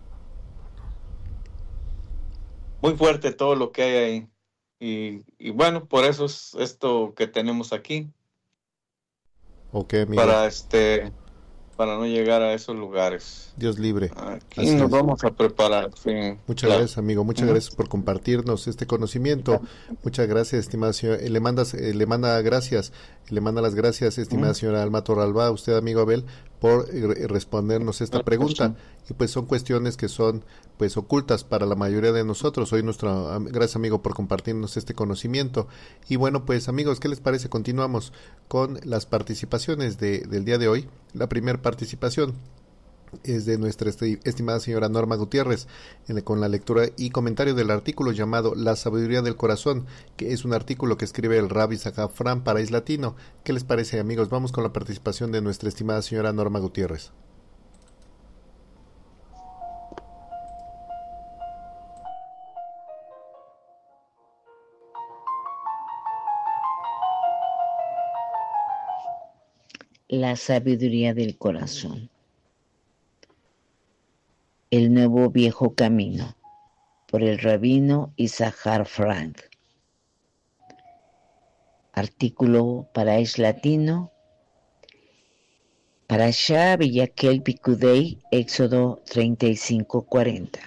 muy fuerte todo lo que hay ahí. Y, y bueno, por eso es esto que tenemos aquí. Ok, amigo. Para este, para no llegar a esos lugares. Dios libre. Aquí Así nos es. vamos a preparar. Sí, Muchas claro. gracias, amigo. Muchas Ujú. gracias por compartirnos este conocimiento. Muchas gracias, estimada señora. Eh, le mandas, eh, le manda gracias, le manda las gracias, estimada Ujú. señora Alma Torralba, a usted, amigo Abel, por eh, respondernos esta pregunta. Y pues son cuestiones que son pues ocultas para la mayoría de nosotros. Hoy nuestro am- gracias, amigo, por compartirnos este conocimiento. Y bueno, pues amigos, ¿qué les parece? Continuamos con las participaciones de, del día de hoy. La primera participación es de nuestra estimada señora Norma Gutiérrez, en, con la lectura y comentario del artículo llamado La sabiduría del corazón, que es un artículo que escribe el Rabbi Zahafran para Es Latino. ¿Qué les parece, amigos? Vamos con la participación de nuestra estimada señora Norma Gutiérrez. La sabiduría del corazón. El nuevo viejo camino, por el rabino Issachar Frank. Artículo para Es Latino. Parashá Beyakel Pikudei, Éxodo treinta y cinco cuarenta.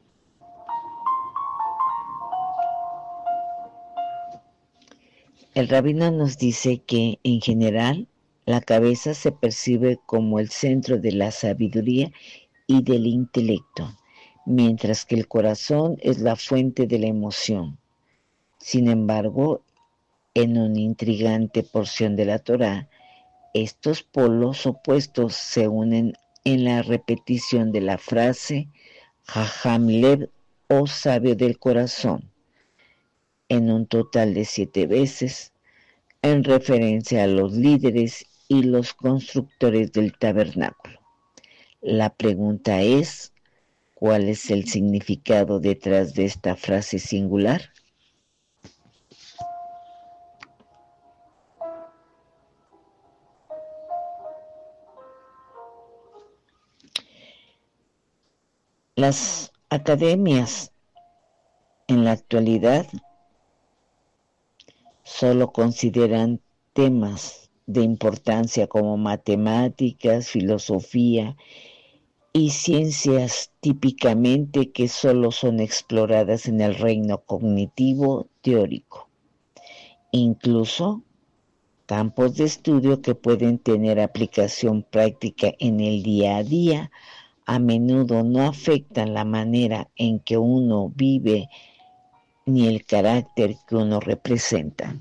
El rabino nos dice que, en general, la cabeza se percibe como el centro de la sabiduría y del intelecto, mientras que el corazón es la fuente de la emoción. Sin embargo, en una intrigante porción de la Torá, estos polos opuestos se unen en la repetición de la frase Jajam Lev, o sabio del corazón, en un total de siete veces, en referencia a los líderes y los constructores del tabernáculo. La pregunta es, ¿cuál es el significado detrás de esta frase singular? Las academias en la actualidad solo consideran temas de importancia como matemáticas, filosofía y ciencias típicamente que solo son exploradas en el reino cognitivo teórico. Incluso campos de estudio que pueden tener aplicación práctica en el día a día, a menudo no afectan la manera en que uno vive ni el carácter que uno representa.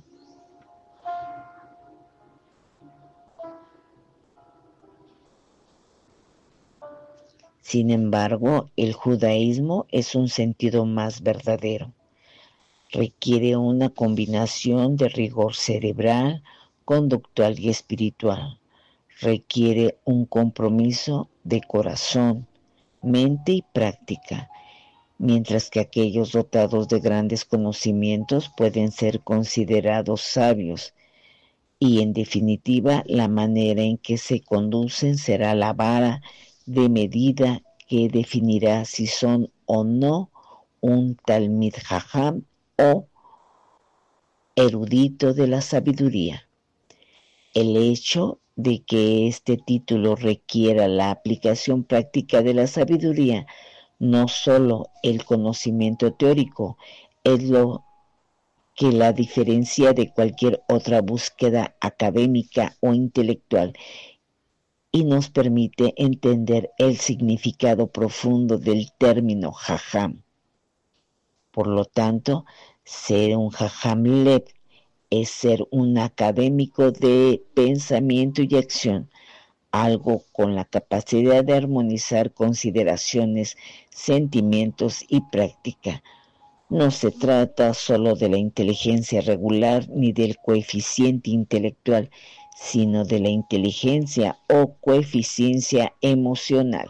Sin embargo, el judaísmo es un sentido más verdadero. Requiere una combinación de rigor cerebral, conductual y espiritual. Requiere un compromiso de corazón, mente y práctica, mientras que aquellos dotados de grandes conocimientos pueden ser considerados sabios, y en definitiva la manera en que se conducen será la vara de medida que definirá si son o no un Talmid Jajam o erudito de la sabiduría. El hecho de que este título requiera la aplicación práctica de la sabiduría, no solo el conocimiento teórico, es lo que la diferencia de cualquier otra búsqueda académica o intelectual y nos permite entender el significado profundo del término jajam. Por lo tanto, ser un jajam lev es ser un académico de pensamiento y acción, algo con la capacidad de armonizar consideraciones, sentimientos y práctica. No se trata solo de la inteligencia regular ni del coeficiente intelectual, sino de la inteligencia o coeficiencia emocional.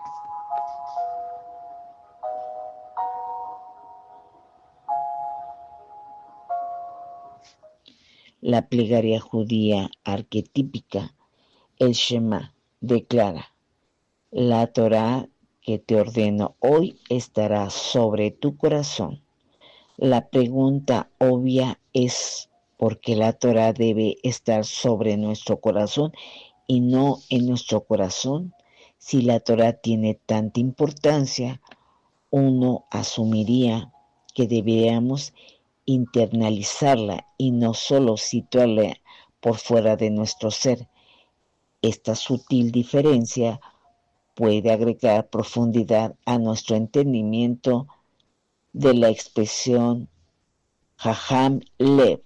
La plegaria judía arquetípica, el Shema, declara: la Torá que te ordeno hoy estará sobre tu corazón. La pregunta obvia es por qué la Torá debe estar sobre nuestro corazón y no en nuestro corazón. Si la Torá tiene tanta importancia, uno asumiría que deberíamos internalizarla y no solo situarla por fuera de nuestro ser. Esta sutil diferencia puede agregar profundidad a nuestro entendimiento de la expresión Jajam Lev.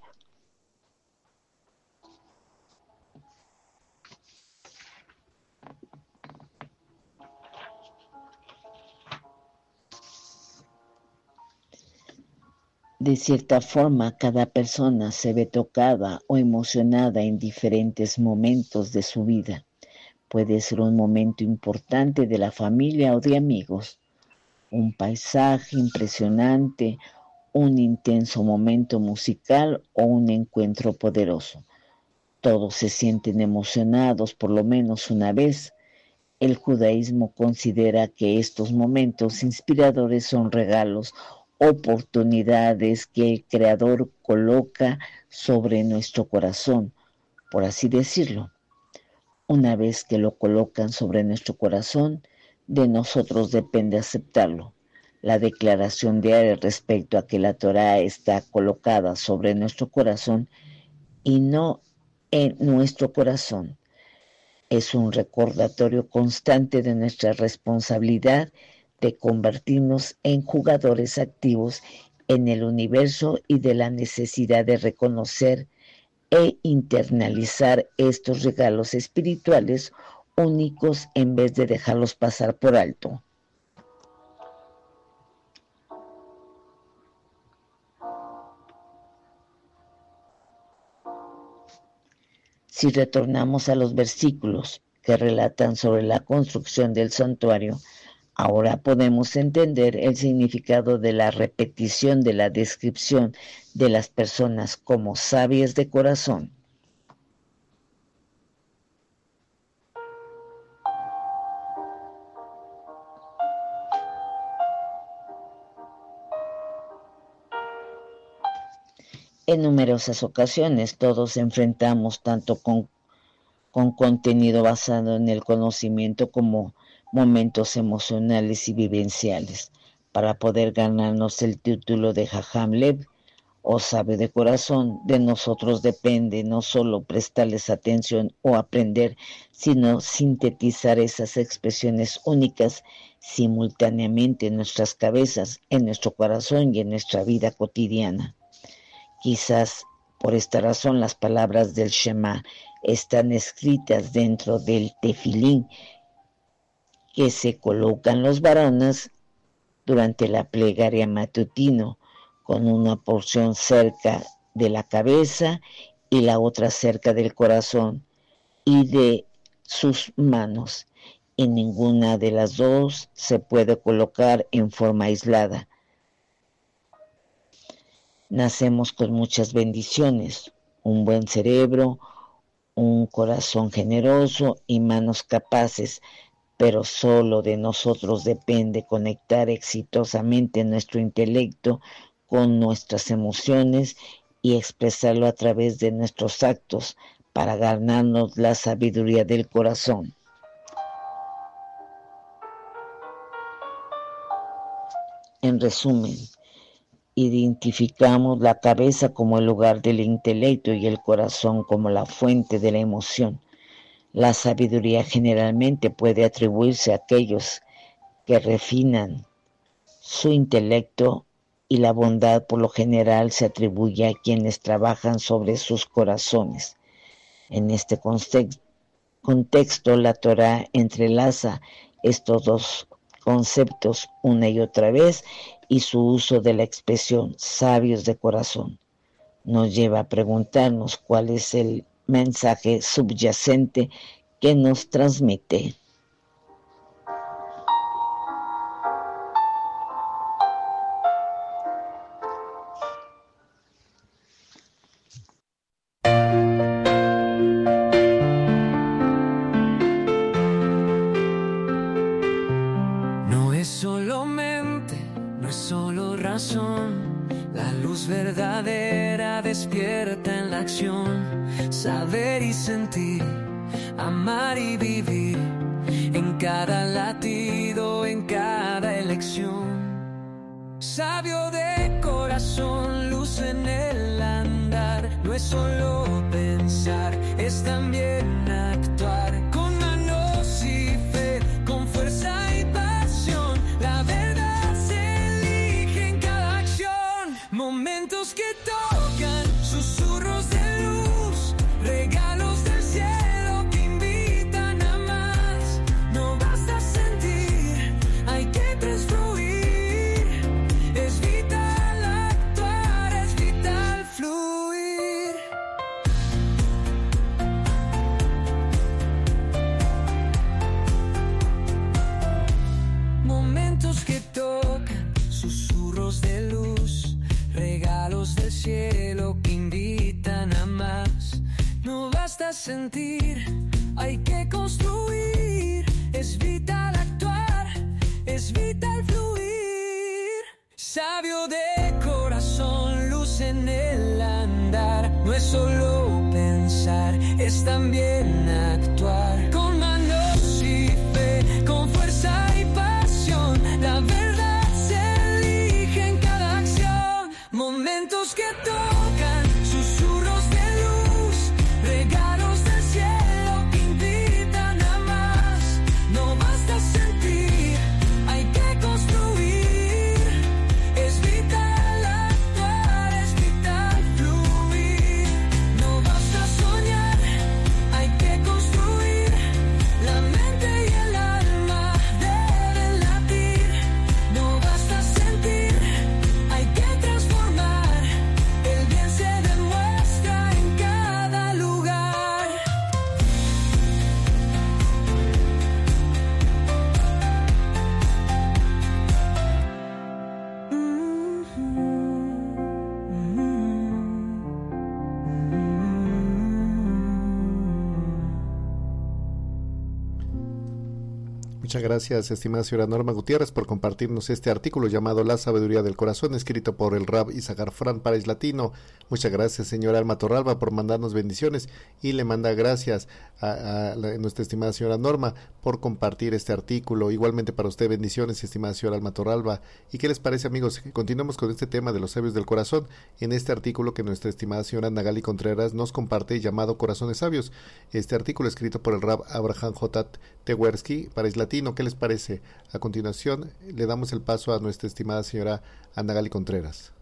De cierta forma, cada persona se ve tocada o emocionada en diferentes momentos de su vida. Puede ser un momento importante de la familia o de amigos, un paisaje impresionante, un intenso momento musical o un encuentro poderoso. Todos se sienten emocionados por lo menos una vez. El judaísmo considera que estos momentos inspiradores son regalos, oportunidades que el Creador coloca sobre nuestro corazón, por así decirlo. Una vez que lo colocan sobre nuestro corazón, de nosotros depende aceptarlo. La declaración diaria respecto a que la Torá está colocada sobre nuestro corazón y no en nuestro corazón es un recordatorio constante de nuestra responsabilidad de convertirnos en jugadores activos en el universo y de la necesidad de reconocer e internalizar estos regalos espirituales únicos en vez de dejarlos pasar por alto. Si retornamos a los versículos que relatan sobre la construcción del santuario, ahora podemos entender el significado de la repetición de la descripción de las personas como sabias de corazón. En numerosas ocasiones todos enfrentamos tanto con, con contenido basado en el conocimiento como momentos emocionales y vivenciales. Para poder ganarnos el título de Jajam Lev, Oh sabio de corazón, de nosotros depende no solo prestarles atención o aprender, sino sintetizar esas expresiones únicas simultáneamente en nuestras cabezas, en nuestro corazón y en nuestra vida cotidiana. Quizás por esta razón las palabras del Shema están escritas dentro del tefilín que se colocan los varones durante la plegaria matutino, con una porción cerca de la cabeza y la otra cerca del corazón y de sus manos. Y ninguna de las dos se puede colocar en forma aislada. Nacemos con muchas bendiciones, un buen cerebro, un corazón generoso y manos capaces, pero solo de nosotros depende conectar exitosamente nuestro intelecto con nuestras emociones y expresarlo a través de nuestros actos para ganarnos la sabiduría del corazón. En resumen, identificamos la cabeza como el lugar del intelecto y el corazón como la fuente de la emoción. La sabiduría generalmente puede atribuirse a aquellos que refinan su intelecto y la bondad por lo general se atribuye a quienes trabajan sobre sus corazones. En este contexto, la Torá entrelaza estos dos conceptos una y otra vez y su uso de la expresión sabios de corazón nos lleva a preguntarnos cuál es el mensaje subyacente que nos transmite. No es solo mente, no es solo razón, la luz verdadera despierta en la acción, saber y sentir, amar y vivir, en cada latido, en cada elección. Sabio de corazón, luz en el andar, no es solo pensar, es también actuar, con manos y fe, con fuerza y pasión, la verdad se elige en cada acción, momentos que tocan, susurros de luz, regalos del cielo que invitan a más, no basta sentir, hay que transfluir, es vital actuar, es vital fluir. Momentos que tocan, susurros de luz, regalos del cielo que invitan a más. No basta sentir, hay que construir. Es vital actuar, es vital fluir. Sabio de corazón, luz en el andar. No es solo pensar, es también actuar. Con manos y fe, con fuerza y pasión, la verdad se elige en cada acción. Momentos que tocan, susurros de luz, regalos del cielo que invitan a más. No basta sentir, hay que construir. Es vital actuar, es vital fluir. No basta soñar, hay que construir. Muchas gracias, estimada señora Norma Gutiérrez, por compartirnos este artículo llamado La Sabiduría del Corazón, escrito por el Rab Isaac Fran País Latino. Muchas gracias, señora Alma Torralba, por mandarnos bendiciones, y le manda gracias a, a, a nuestra estimada señora Norma por compartir este artículo. Igualmente para usted, bendiciones, estimada señora Alma Torralba. ¿Y qué les parece, amigos? Continuamos con este tema de los sabios del corazón en este artículo que nuestra estimada señora Nagali Contreras nos comparte, llamado Corazones Sabios. Este artículo escrito por el Rab Abraham J. Tewersky, País Latino. ¿Qué les parece? A continuación le damos el paso a nuestra estimada señora Nagali Contreras.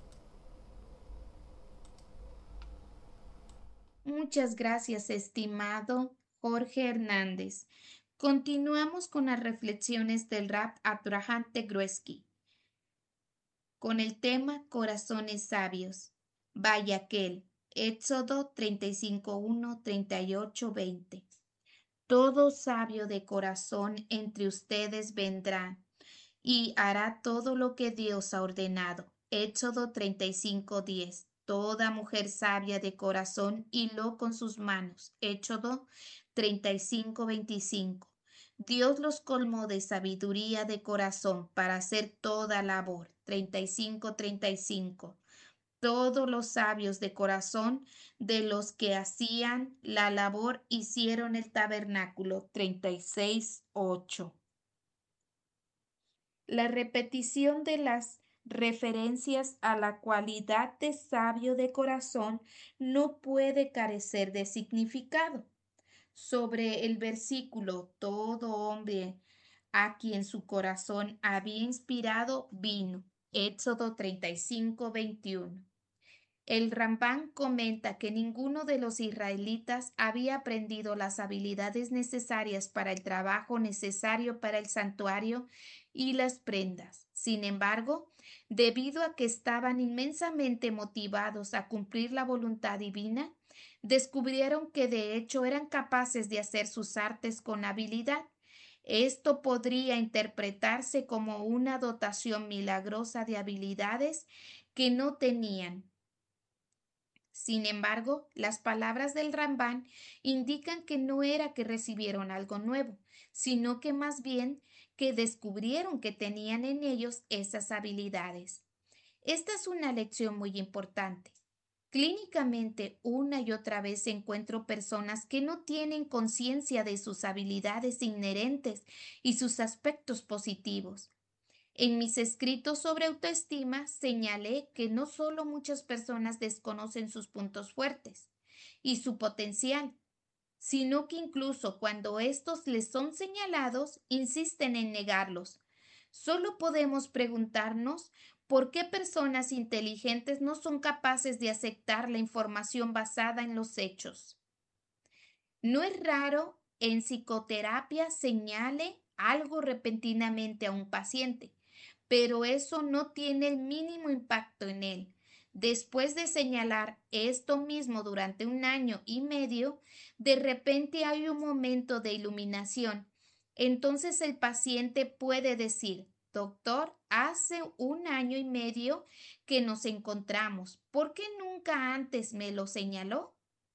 Muchas gracias, estimado Jorge Hernández. Continuamos con las reflexiones del Rab Abraham Tewersky con el tema Corazones Sabios. Vayaquel, Éxodo treinta y cinco uno, treinta y ocho veinte. Todo sabio de corazón entre ustedes vendrá y hará todo lo que Dios ha ordenado. Éxodo treinta y cinco diez. Toda mujer sabia de corazón hiló con sus manos. Éxodo treinta y cinco veinticinco. Dios los colmó de sabiduría de corazón para hacer toda labor. treinta y cinco treinta y cinco. Todos los sabios de corazón de los que hacían la labor hicieron el tabernáculo. treinta y seis ocho. La repetición de las referencias a la cualidad de sabio de corazón no puede carecer de significado. Sobre el versículo, todo hombre a quien su corazón había inspirado vino. Éxodo treinta y cinco veintiuno. El Rambán comenta que ninguno de los israelitas había aprendido las habilidades necesarias para el trabajo necesario para el santuario y las prendas. Sin embargo, debido a que estaban inmensamente motivados a cumplir la voluntad divina, descubrieron que de hecho eran capaces de hacer sus artes con habilidad. Esto podría interpretarse como una dotación milagrosa de habilidades que no tenían. Sin embargo, las palabras del Rambán indican que no era que recibieron algo nuevo, sino que más bien que descubrieron que tenían en ellos esas habilidades. Esta es una lección muy importante. Clínicamente, una y otra vez encuentro personas que no tienen conciencia de sus habilidades inherentes y sus aspectos positivos. En mis escritos sobre autoestima señalé que no solo muchas personas desconocen sus puntos fuertes y su potencial, sino que incluso cuando estos les son señalados, insisten en negarlos. Solo podemos preguntarnos por qué personas inteligentes no son capaces de aceptar la información basada en los hechos. No es raro en psicoterapia señale algo repentinamente a un paciente, pero eso no tiene el mínimo impacto en él. Después de señalar esto mismo durante un año y medio, de repente hay un momento de iluminación. Entonces el paciente puede decir: doctor, hace un año y medio que nos encontramos. ¿Por qué nunca antes me lo señaló?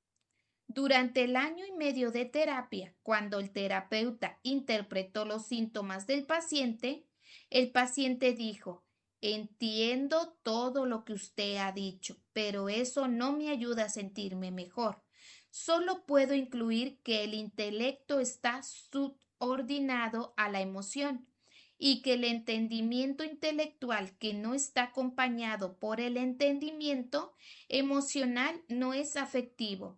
Durante el año y medio de terapia, cuando el terapeuta interpretó los síntomas del paciente, el paciente dijo: entiendo todo lo que usted ha dicho, pero eso no me ayuda a sentirme mejor. Solo puedo incluir que el intelecto está subordinado a la emoción y que el entendimiento intelectual que no está acompañado por el entendimiento emocional no es afectivo.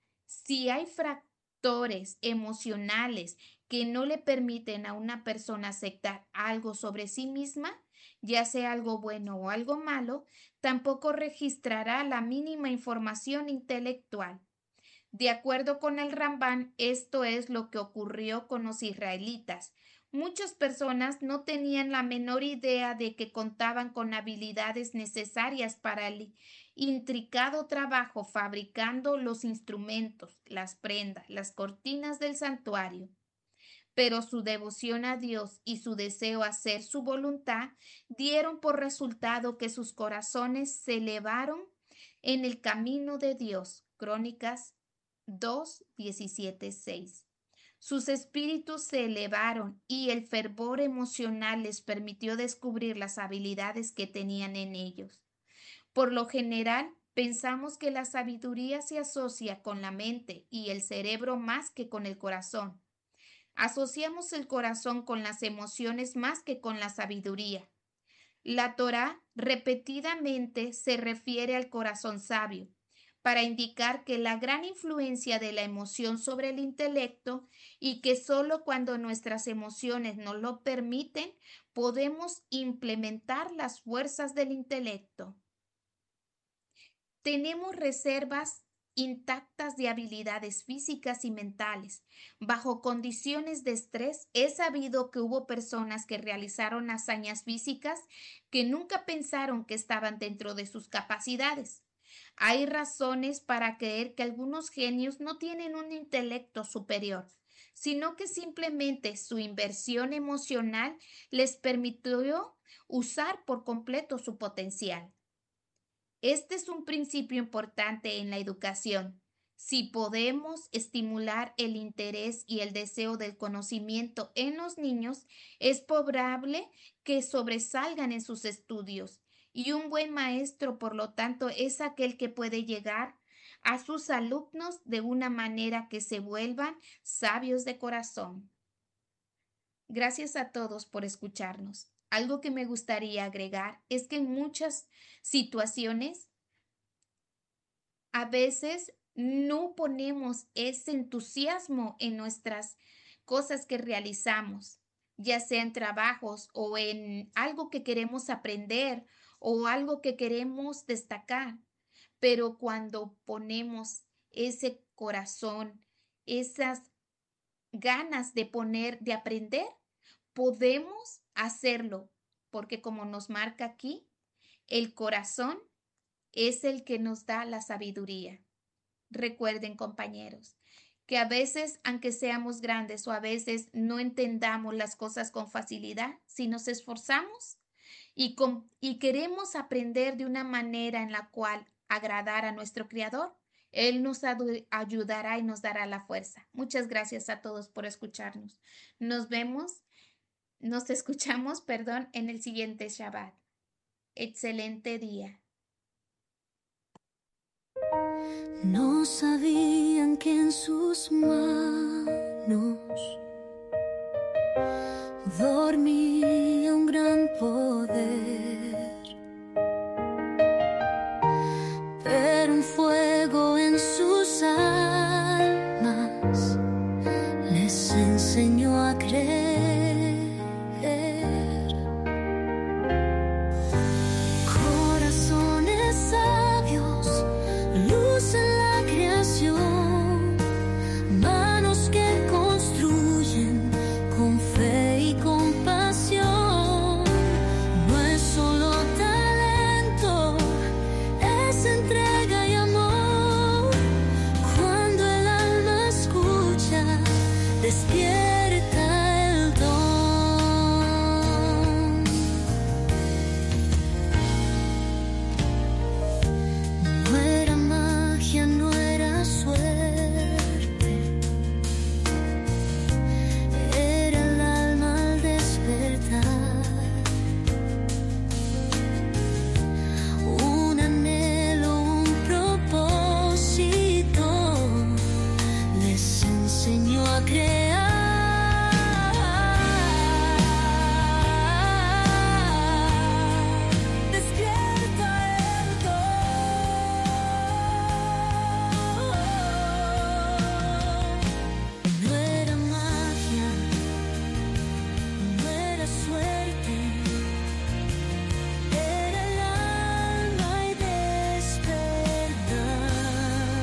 Si hay factores emocionales que no le permiten a una persona aceptar algo sobre sí misma, ya sea algo bueno o algo malo, tampoco registrará la mínima información intelectual. De acuerdo con el Rambán, esto es lo que ocurrió con los israelitas. Muchas personas no tenían la menor idea de que contaban con habilidades necesarias para el intricado trabajo fabricando los instrumentos, las prendas, las cortinas del santuario. Pero su devoción a Dios y su deseo a hacer su voluntad dieron por resultado que sus corazones se elevaron en el camino de Dios. Crónicas dos, diecisiete, seis. Sus espíritus se elevaron y el fervor emocional les permitió descubrir las habilidades que tenían en ellos. Por lo general, pensamos que la sabiduría se asocia con la mente y el cerebro más que con el corazón. Asociamos el corazón con las emociones más que con la sabiduría. La Torá repetidamente se refiere al corazón sabio, para indicar que la gran influencia de la emoción sobre el intelecto y que solo cuando nuestras emociones nos lo permiten podemos implementar las fuerzas del intelecto. Tenemos reservas intactas de habilidades físicas y mentales. Bajo condiciones de estrés, he sabido que hubo personas que realizaron hazañas físicas que nunca pensaron que estaban dentro de sus capacidades. Hay razones para creer que algunos genios no tienen un intelecto superior, sino que simplemente su inversión emocional les permitió usar por completo su potencial. Este es un principio importante en la educación. Si podemos estimular el interés y el deseo del conocimiento en los niños, es probable que sobresalgan en sus estudios. Y un buen maestro, por lo tanto, es aquel que puede llegar a sus alumnos de una manera que se vuelvan sabios de corazón. Gracias a todos por escucharnos. Algo que me gustaría agregar es que en muchas situaciones a veces no ponemos ese entusiasmo en nuestras cosas que realizamos, ya sea en trabajos o en algo que queremos aprender o algo que queremos destacar. Pero cuando ponemos ese corazón, esas ganas de poner, de aprender, podemos hacerlo, porque como nos marca aquí, el corazón es el que nos da la sabiduría. Recuerden, compañeros, que a veces, aunque seamos grandes o a veces no entendamos las cosas con facilidad, si nos esforzamos y, con, y queremos aprender de una manera en la cual agradar a nuestro Creador, Él nos ayudará y nos dará la fuerza. Muchas gracias a todos por escucharnos. Nos vemos, nos escuchamos, perdón, en el siguiente Shabbat. Excelente día. No sabían que en sus manos dormía un gran poder, pero un fuego en sus almas les enseñó a creer. Corazones sabios, luz en la creación, manos que construyen con fe y compasión. No es solo talento, es entrega y amor. Cuando el alma escucha, despierta el don. No era magia, no era suerte, era el alma al despertar. Un anhelo, un propósito les enseñó a crear. Despierta el don. No era magia, no era suerte, era el alma y despertar.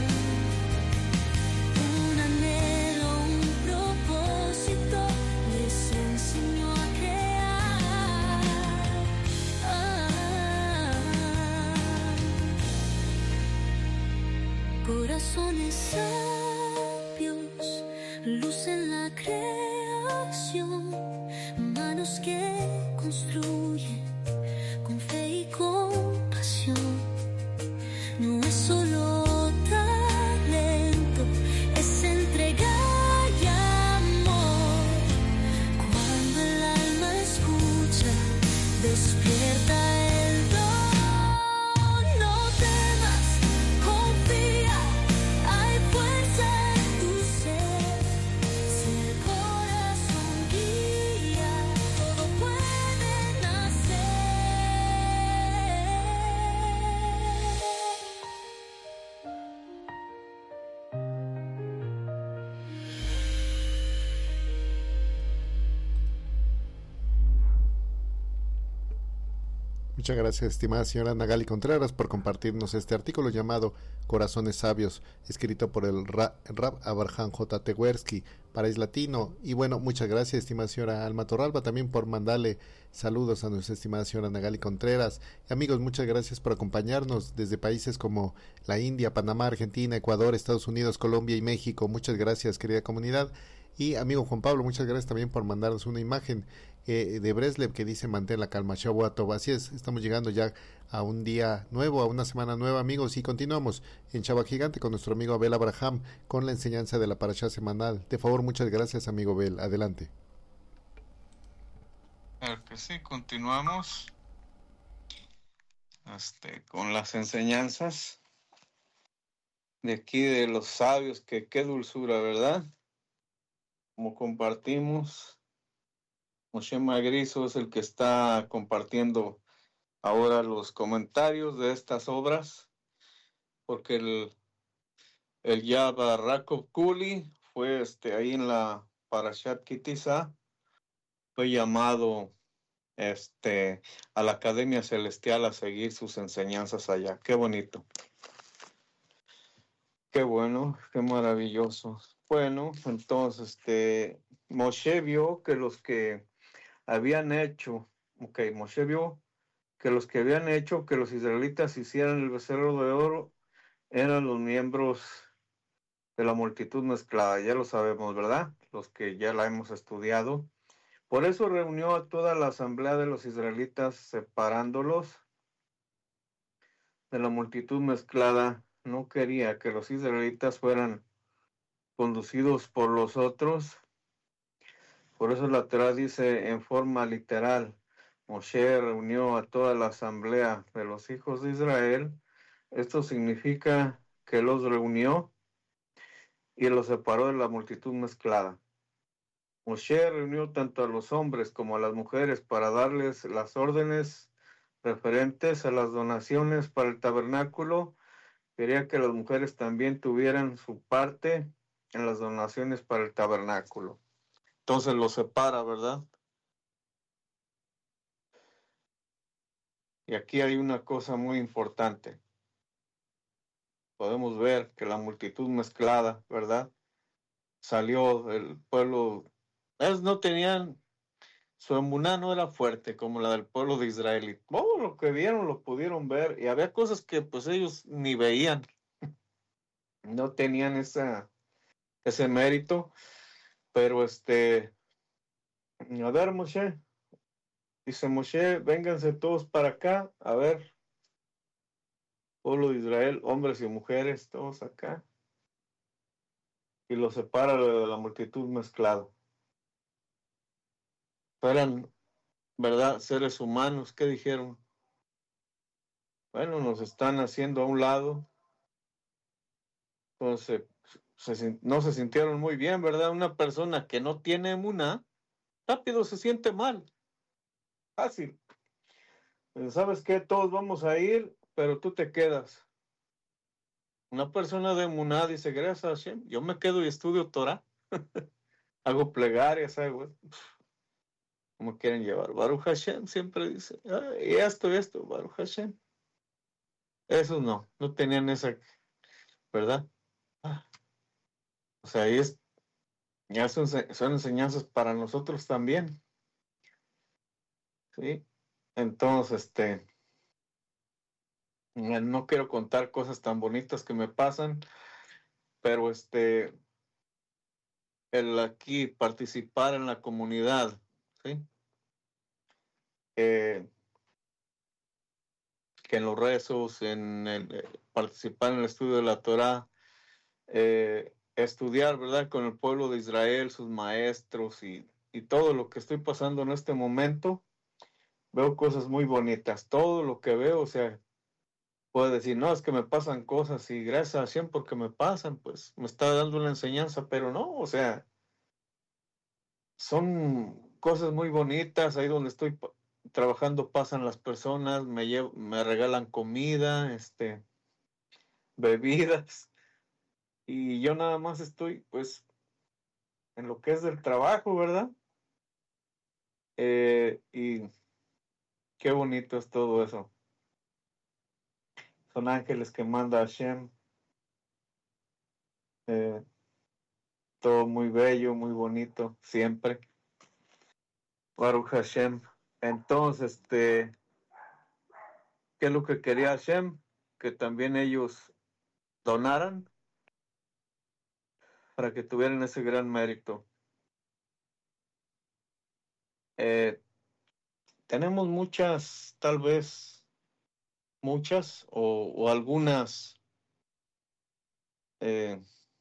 Un anhelo, un propósito les enseñó a crear. Ah. Corazones sabios, luz en la creación, manos que construyen con fe y compasión. No es solo talento, es entrega y amor. Muchas gracias, estimada señora Nagali Contreras, por compartirnos este artículo llamado Corazones Sabios, escrito por el Rab Abraham J. Tewersky, País Latino. Y bueno, muchas gracias, estimada señora Alma Torralba, también por mandarle saludos a nuestra estimada señora Nagali Contreras. Y amigos, muchas gracias por acompañarnos desde países como la India, Panamá, Argentina, Ecuador, Estados Unidos, Colombia y México. Muchas gracias, querida comunidad. Y amigo Juan Pablo, muchas gracias también por mandarnos una imagen eh, de Breslev que dice mantén la calma, Shavuatov. Así es, estamos llegando ya a un día nuevo, a una semana nueva, amigos, y continuamos en Shabbat Gigante con nuestro amigo Abel Abraham con la enseñanza de la parashá semanal. De favor, muchas gracias, amigo Abel, adelante. Claro que sí, continuamos este, con las enseñanzas de aquí de los sabios, que qué dulzura, ¿verdad? Como compartimos, Moshe Magrizo es el que está compartiendo ahora los comentarios de estas obras, porque el, el Yaba Rakov Kuli fue este, ahí en la Parashat Kitisa, fue llamado este, a la Academia Celestial a seguir sus enseñanzas allá. Qué bonito. Qué bueno, qué maravilloso. Bueno, entonces, este, Moshe vio que los que habían hecho, ok, Moshe vio que los que habían hecho que los israelitas hicieran el becerro de oro eran los miembros de la multitud mezclada, ya lo sabemos, ¿verdad? Los que ya la hemos estudiado. Por eso reunió a toda la asamblea de los israelitas, separándolos de la multitud mezclada. No quería que los israelitas fueran conducidos por los otros. Por eso la Torá dice en forma literal, Moshe reunió a toda la asamblea de los hijos de Israel. Esto significa que los reunió y los separó de la multitud mezclada. Moshe reunió tanto a los hombres como a las mujeres para darles las órdenes referentes a las donaciones para el tabernáculo. Quería que las mujeres también tuvieran su parte en las donaciones para el tabernáculo. Entonces los separa, ¿verdad? Y aquí hay una cosa muy importante. Podemos ver que la multitud mezclada, ¿verdad? Salió del pueblo. Ellos no tenían, su emuná no era fuerte como la del pueblo de Israel. Y todo lo que vieron lo pudieron ver. Y había cosas que pues ellos ni veían. No tenían esa, ese mérito. Pero este, a ver, Moshe, dice Moshe, vénganse todos para acá, a ver, pueblo de Israel, hombres y mujeres, todos acá, y los separa de la multitud mezclada. Eran, ¿verdad?, seres humanos. ¿Qué dijeron? Bueno, nos están haciendo a un lado. Entonces, se, no se sintieron muy bien, ¿verdad? Una persona que no tiene emuná, rápido se siente mal. Fácil. ¿Sabes qué? Todos vamos a ir, pero tú te quedas. Una persona de emuná dice, gracias a Hashem, yo me quedo y estudio Torah. Hago plegarias, hago... como quieren llevar. Baruch Hashem siempre dice, ah, y esto y esto, Baruch Hashem. Esos no, no tenían esa, ¿verdad? Ah. O sea, ahí es, ya son, son enseñanzas para nosotros también. ¿Sí? Entonces, este, no quiero contar cosas tan bonitas que me pasan, pero este, el aquí participar en la comunidad, ¿sí? Eh, que en los rezos, en el, eh, participar en el estudio de la Torah, eh, estudiar, ¿verdad?, con el pueblo de Israel, sus maestros y, y todo lo que estoy pasando en este momento, veo cosas muy bonitas. Todo lo que veo, o sea, puedo decir, no, es que me pasan cosas y gracias a Hashem porque me pasan, pues me está dando una enseñanza, pero no, o sea, son cosas muy bonitas. Ahí donde estoy pa- trabajando pasan las personas, me llev- me regalan comida, este, bebidas, y yo nada más estoy, pues, en lo que es del trabajo, ¿verdad? Eh, y qué bonito es todo eso. Son ángeles que manda Hashem, eh, todo muy bello, muy bonito, siempre. Baruch Hashem. Entonces, este, ¿qué es lo que quería Hashem? Que también ellos donaran para que tuvieran ese gran mérito. Eh, tenemos muchas, tal vez muchas o, o algunas eh,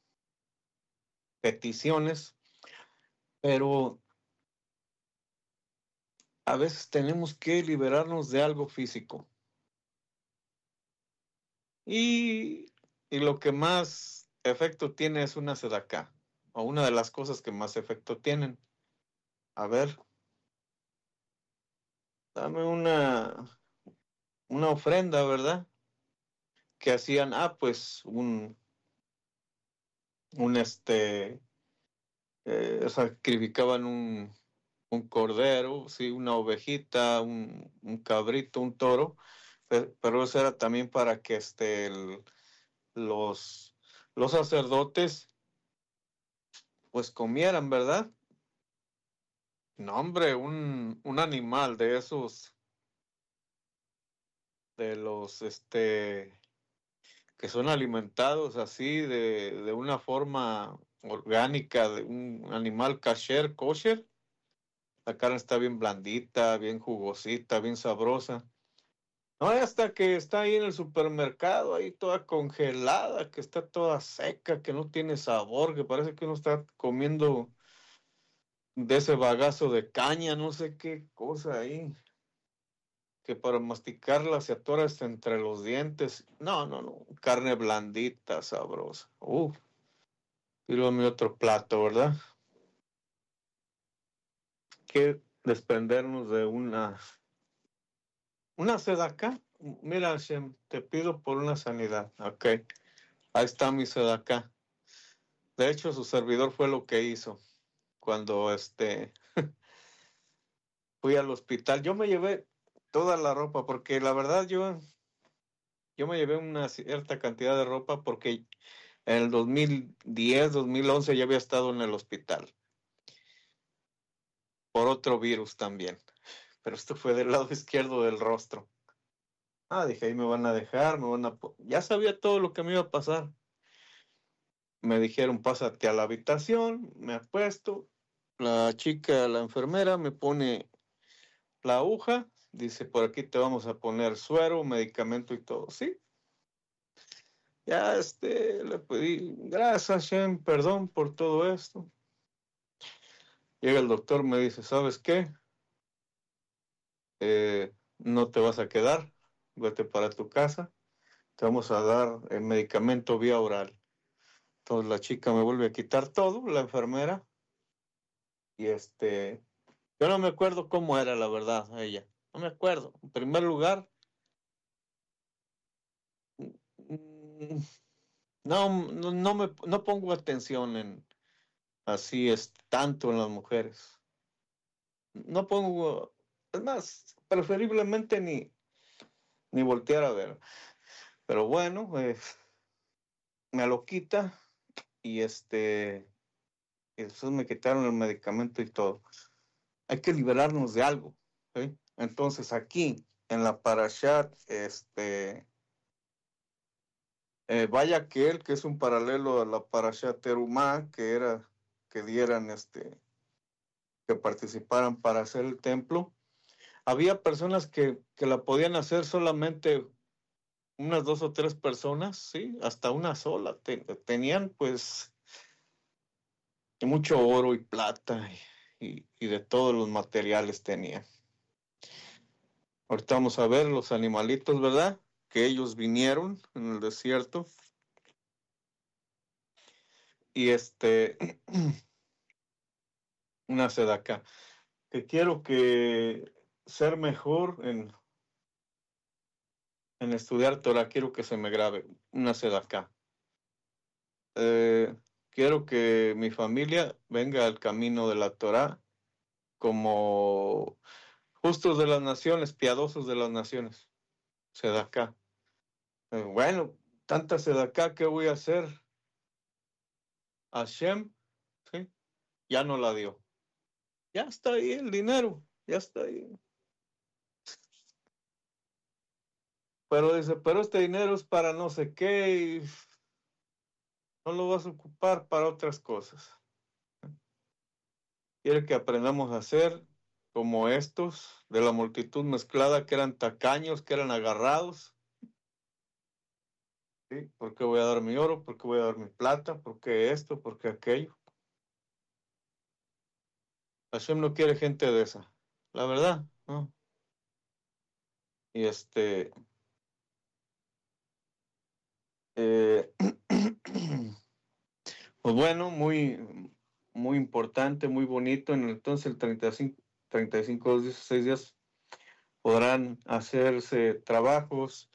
peticiones, pero a veces tenemos que liberarnos de algo físico. Y, y lo que más efecto tiene es una sedacá, o una de las cosas que más efecto tienen. A ver, dame una, una ofrenda, ¿verdad? Que hacían, ah, pues un, un este, eh, sacrificaban un, un cordero, sí, una ovejita, un, un cabrito, un toro, pe- pero eso era también para que este, el- los, los sacerdotes pues comieran, ¿verdad? No, hombre, un, un animal de esos, de los, este, que son alimentados así de, de una forma orgánica, de un animal kasher, kosher. La carne está bien blandita, bien jugosita, bien sabrosa. No, hasta que está ahí en el supermercado, ahí toda congelada, que está toda seca, que no tiene sabor, que parece que uno está comiendo de ese bagazo de caña, no sé qué cosa ahí, que para masticarla se atora hasta entre los dientes. No, no, no, carne blandita, sabrosa. Uf, y luego mi otro plato, ¿verdad? Que desprendernos de una, una sedaca. Mira, Hashem, te pido por una sanidad. Ok, ahí está mi sedaca. De hecho, su servidor fue lo que hizo cuando este, fui al hospital. Yo me llevé toda la ropa porque la verdad yo, yo me llevé una cierta cantidad de ropa porque en el dos mil diez, dos mil once ya había estado en el hospital por otro virus también, pero esto fue del lado izquierdo del rostro. Ah, dije, ahí me van a dejar, me van a... po-. Ya sabía todo lo que me iba a pasar. Me dijeron, pásate a la habitación, me apuesto. La chica, la enfermera, me pone la aguja, dice, por aquí te vamos a poner suero, medicamento y todo. Sí, ya este, le pedí, gracias, Shem, perdón por todo esto. Llega el doctor, me dice, ¿sabes qué? Eh, no te vas a quedar, vete para tu casa, te vamos a dar el medicamento vía oral. Entonces la chica me vuelve a quitar todo, la enfermera, y este, yo no me acuerdo cómo era la verdad ella, no me acuerdo. En primer lugar, mm, no, no, no me, no pongo atención en, así es, tanto en las mujeres. No pongo, es más, preferiblemente ni, ni voltear a ver. Pero bueno, eh, me lo quita y este, y después me quitaron el medicamento y todo. Hay que liberarnos de algo, ¿sí? Entonces aquí, en la Parashat, este, eh, vaya aquel que es un paralelo a la Parashat Terumá, que era que dieran, este, que participaran para hacer el templo. Había personas que, que la podían hacer solamente unas dos o tres personas, sí, hasta una sola. Te, tenían pues mucho oro y plata y, y, y de todos los materiales tenían. Ahorita vamos a ver los animalitos, ¿verdad? Que ellos vinieron en el desierto. Y este, una sedacá. Que quiero que ser mejor en, en estudiar Torah, quiero que se me grabe una sedacá. Eh, quiero que mi familia venga al camino de la Torah como justos de las naciones, piadosos de las naciones. Sedacá. Eh, bueno, tanta sedacá que voy a hacer. Hashem, ¿sí? Ya no la dio. Ya está ahí el dinero, ya está ahí. Pero dice, pero este dinero es para no sé qué y no lo vas a ocupar para otras cosas. Quiere que aprendamos a ser como estos de la multitud mezclada, que eran tacaños, que eran agarrados. ¿Sí? ¿Por qué voy a dar mi oro? ¿Por qué voy a dar mi plata? ¿Por qué esto? ¿Por qué aquello? Hashem no quiere gente de esa, la verdad, ¿no? Y este... Eh, pues bueno, muy, muy importante, muy bonito. En entonces el treinta y cinco, treinta y cinco, dieciséis días podrán hacerse trabajos.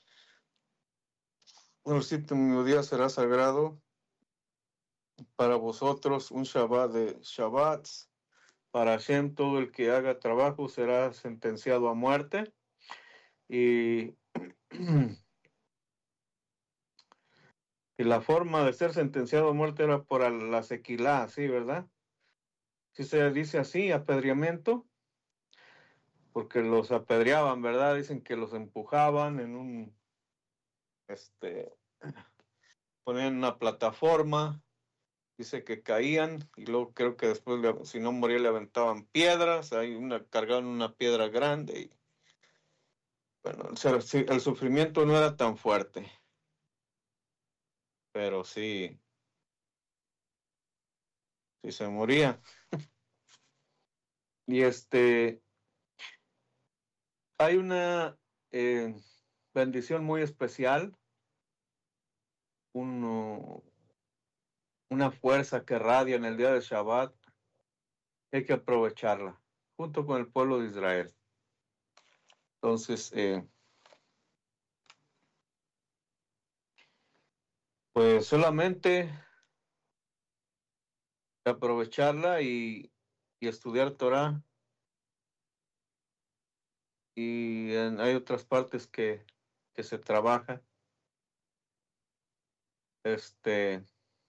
El séptimo día será sagrado para vosotros, un Shabbat de Shabbats. Para Hashem, todo el que haga trabajo será sentenciado a muerte. Y, y la forma de ser sentenciado a muerte era por la sequilá, ¿sí, verdad? Si se dice así, apedreamiento, porque los apedreaban, ¿verdad? Dicen que los empujaban en un, este, ponían una plataforma, dice que caían, y luego creo que después, si no moría, le aventaban piedras, ahí una, cargaban una piedra grande, y bueno, el, el sufrimiento no era tan fuerte, pero sí, sí se moría. Y este, hay una eh, bendición muy especial, uno, una fuerza que radia en el día de Shabbat, hay que aprovecharla, junto con el pueblo de Israel. Entonces, eh, pues solamente aprovecharla y, y estudiar Torah. Y en, hay otras partes que, que se trabaja. Este,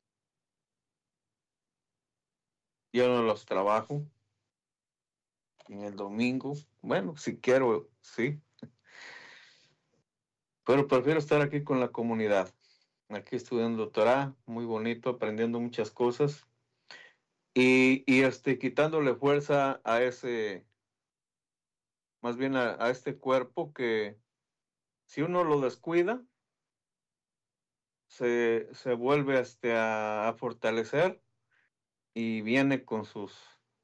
yo no los trabajo en el domingo. Bueno, si quiero, sí. Pero prefiero estar aquí con la comunidad. Aquí estudiando Torah, muy bonito, aprendiendo muchas cosas. Y, y este, quitándole fuerza a ese, más bien a, a este cuerpo que si uno lo descuida, se, se vuelve este, a, a fortalecer y viene con sus,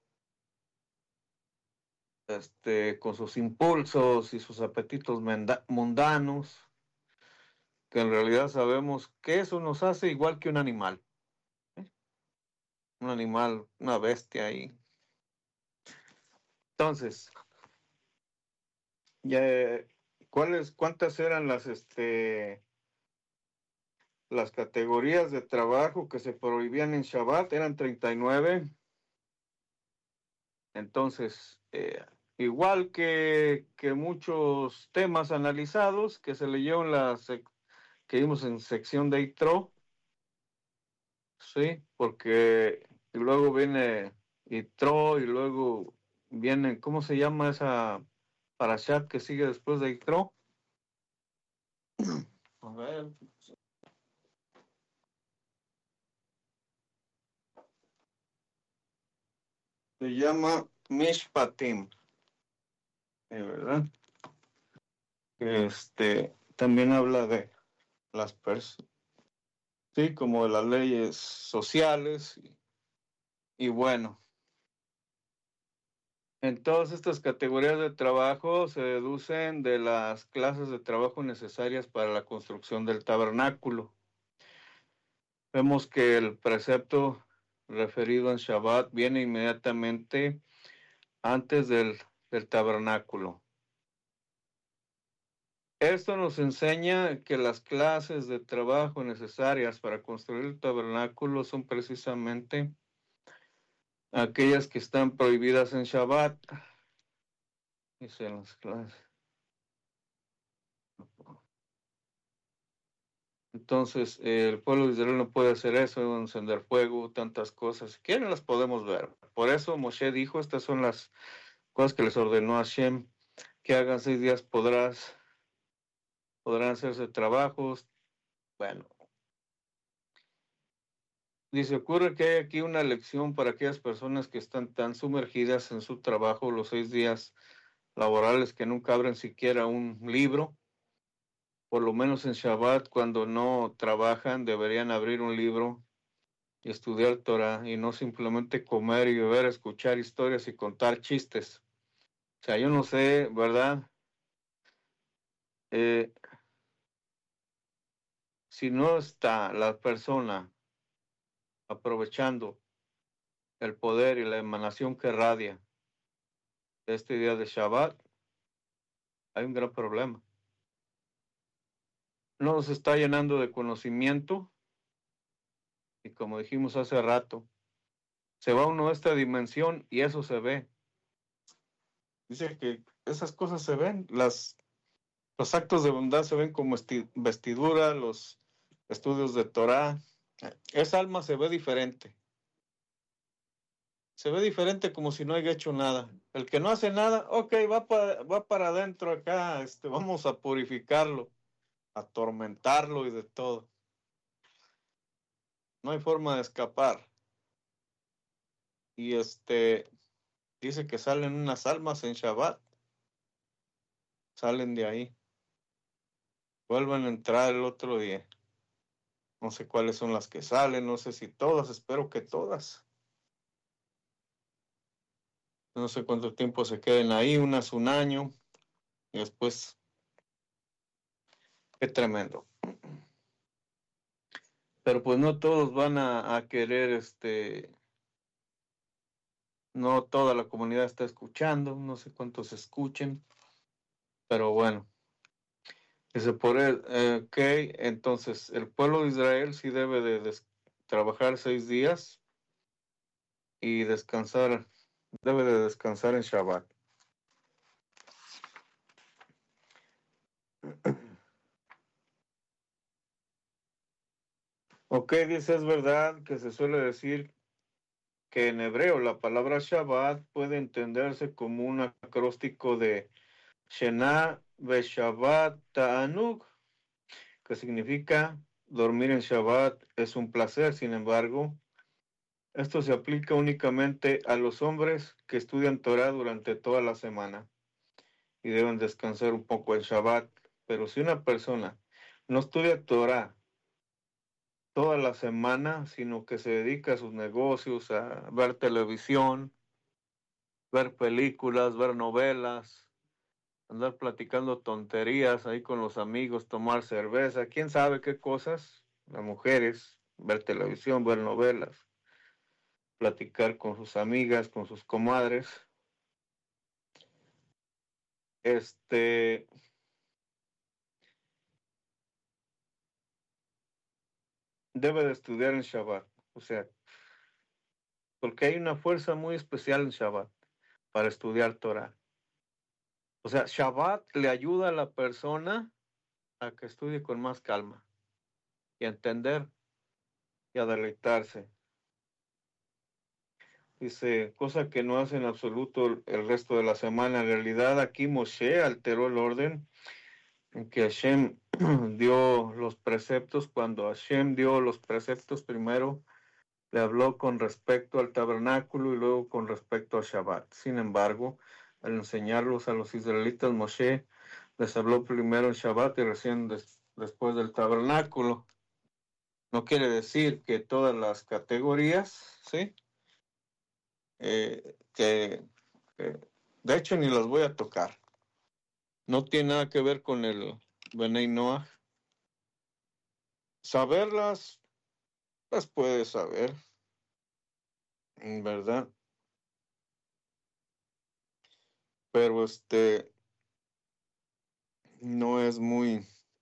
este, con sus impulsos y sus apetitos mundanos, que en realidad sabemos que eso nos hace igual que un animal, ¿eh? Un animal, una bestia ahí. Entonces, ya, ¿cuáles, cuántas eran las, este, las categorías de trabajo que se prohibían en Shabbat? Eran treinta y nueve. Entonces, eh, igual que, que muchos temas analizados que se leyó en la sec, que vimos en sección de Itro, sí, porque y luego viene Itro y luego viene, ¿cómo se llama esa parashat que sigue después de Itro? A ver. Se llama Mishpatim, ¿eh, verdad? Este también habla de las personas, sí, como de las leyes sociales y, y bueno, En todas estas categorías de trabajo se deducen de las clases de trabajo necesarias para la construcción del tabernáculo. Vemos que el precepto referido en Shabbat viene inmediatamente antes del, del tabernáculo. Esto nos enseña que las clases de trabajo necesarias para construir el tabernáculo son precisamente aquellas que están prohibidas en Shabbat. Dice las clases. Entonces, eh, el pueblo de Israel no puede hacer eso, encender fuego, tantas cosas. Si quieren, las podemos ver. Por eso Moshe dijo, estas son las cosas que les ordenó a Hashem, que hagan seis días podrás, podrán hacerse trabajos. Bueno, dice, ocurre que hay aquí una lección para aquellas personas que están tan sumergidas en su trabajo los seis días laborales que nunca abren siquiera un libro. Por lo menos en Shabbat, cuando no trabajan, deberían abrir un libro y estudiar Torah y no simplemente comer y beber, escuchar historias y contar chistes. O sea, yo no sé, ¿verdad? Eh, si no está la persona aprovechando el poder y la emanación que radia de este día de Shabbat, hay un gran problema. No se está llenando de conocimiento y como dijimos hace rato, se va uno a esta dimensión y eso se ve. Dice que esas cosas se ven, las, los actos de bondad se ven como vestidura, los estudios de Torah. Esa alma se ve diferente. Se ve diferente como si no haya hecho nada. El que no hace nada, ok, va para, va para adentro acá, este, vamos a purificarlo, a atormentarlo y de todo. No hay forma de escapar. Y este, dice que salen unas almas en Shabbat. Salen de ahí. Vuelven a entrar el otro día. No sé cuáles son las que salen, no sé si todas, espero que todas. No sé cuánto tiempo se queden ahí, unas un año, y después, qué tremendo. Pero pues no todos van a, a querer, este, no toda la comunidad está escuchando, no sé cuántos escuchen, pero bueno. Dice por él, eh, ok, entonces el pueblo de Israel sí debe de des- trabajar seis días y descansar, debe de descansar en Shabbat. Ok, dice, es verdad que se suele decir que en hebreo la palabra Shabbat puede entenderse como un acróstico de Shena Beshabbat Ta'anug, que significa dormir en Shabbat es un placer. Sin embargo, esto se aplica únicamente a los hombres que estudian Torah durante toda la semana y deben descansar un poco en Shabbat. Pero si una persona no estudia Torah toda la semana, sino que se dedica a sus negocios, a ver televisión, ver películas, ver novelas, andar platicando tonterías ahí con los amigos, tomar cerveza, quién sabe qué cosas, las mujeres, ver televisión, ver novelas, platicar con sus amigas, con sus comadres. Este, debe de estudiar en Shabbat, o sea, porque hay una fuerza muy especial en Shabbat para estudiar Torah. O sea, Shabbat le ayuda a la persona a que estudie con más calma y a entender y a deleitarse. Dice, cosa que no hace en absoluto el resto de la semana. En realidad aquí Moshe alteró el orden en que Hashem dio los preceptos. Cuando Hashem dio los preceptos, primero le habló con respecto al tabernáculo y luego con respecto a Shabbat. Sin embargo, al enseñarlos a los israelitas, Moshe les habló primero en Shabbat y recién des- después del tabernáculo. No quiere decir que todas las categorías, ¿sí? Eh, que, que de hecho ni las voy a tocar. No tiene nada que ver con el Benei Noach. Saberlas, las puedes saber, ¿verdad? Pero este no es muy,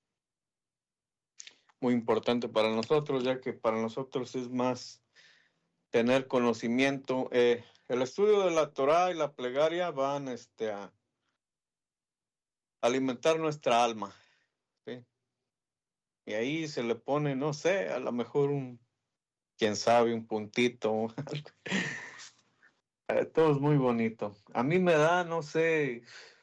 muy importante para nosotros, ya que para nosotros es más tener conocimiento. Eh, el estudio de la Torá y la plegaria van este, a alimentar nuestra alma, ¿sí? Y ahí se le pone, no sé, a lo mejor un, quién sabe, un puntito. Eh, todo es muy bonito. A mí me da, no sé,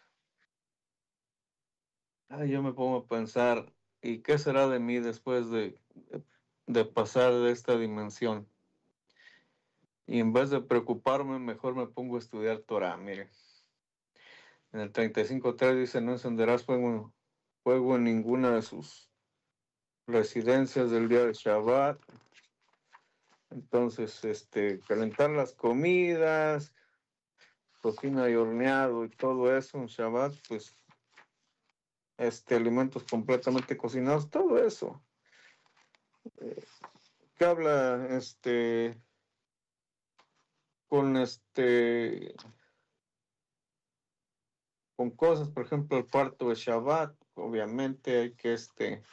ay, yo me pongo a pensar, ¿y qué será de mí después de, de pasar de esta dimensión? Y en vez de preocuparme, mejor me pongo a estudiar Torah. Mire, en el treinta y cinco tres dice, no encenderás fuego, fuego en ninguna de sus residencias del día de Shabbat. Entonces, este, calentar las comidas, cocina y horneado y todo eso en Shabbat, pues, este, alimentos completamente cocinados, todo eso. Eh, ¿Qué habla, este, con este, con cosas, por ejemplo, el cuarto de Shabbat? Obviamente hay que, este,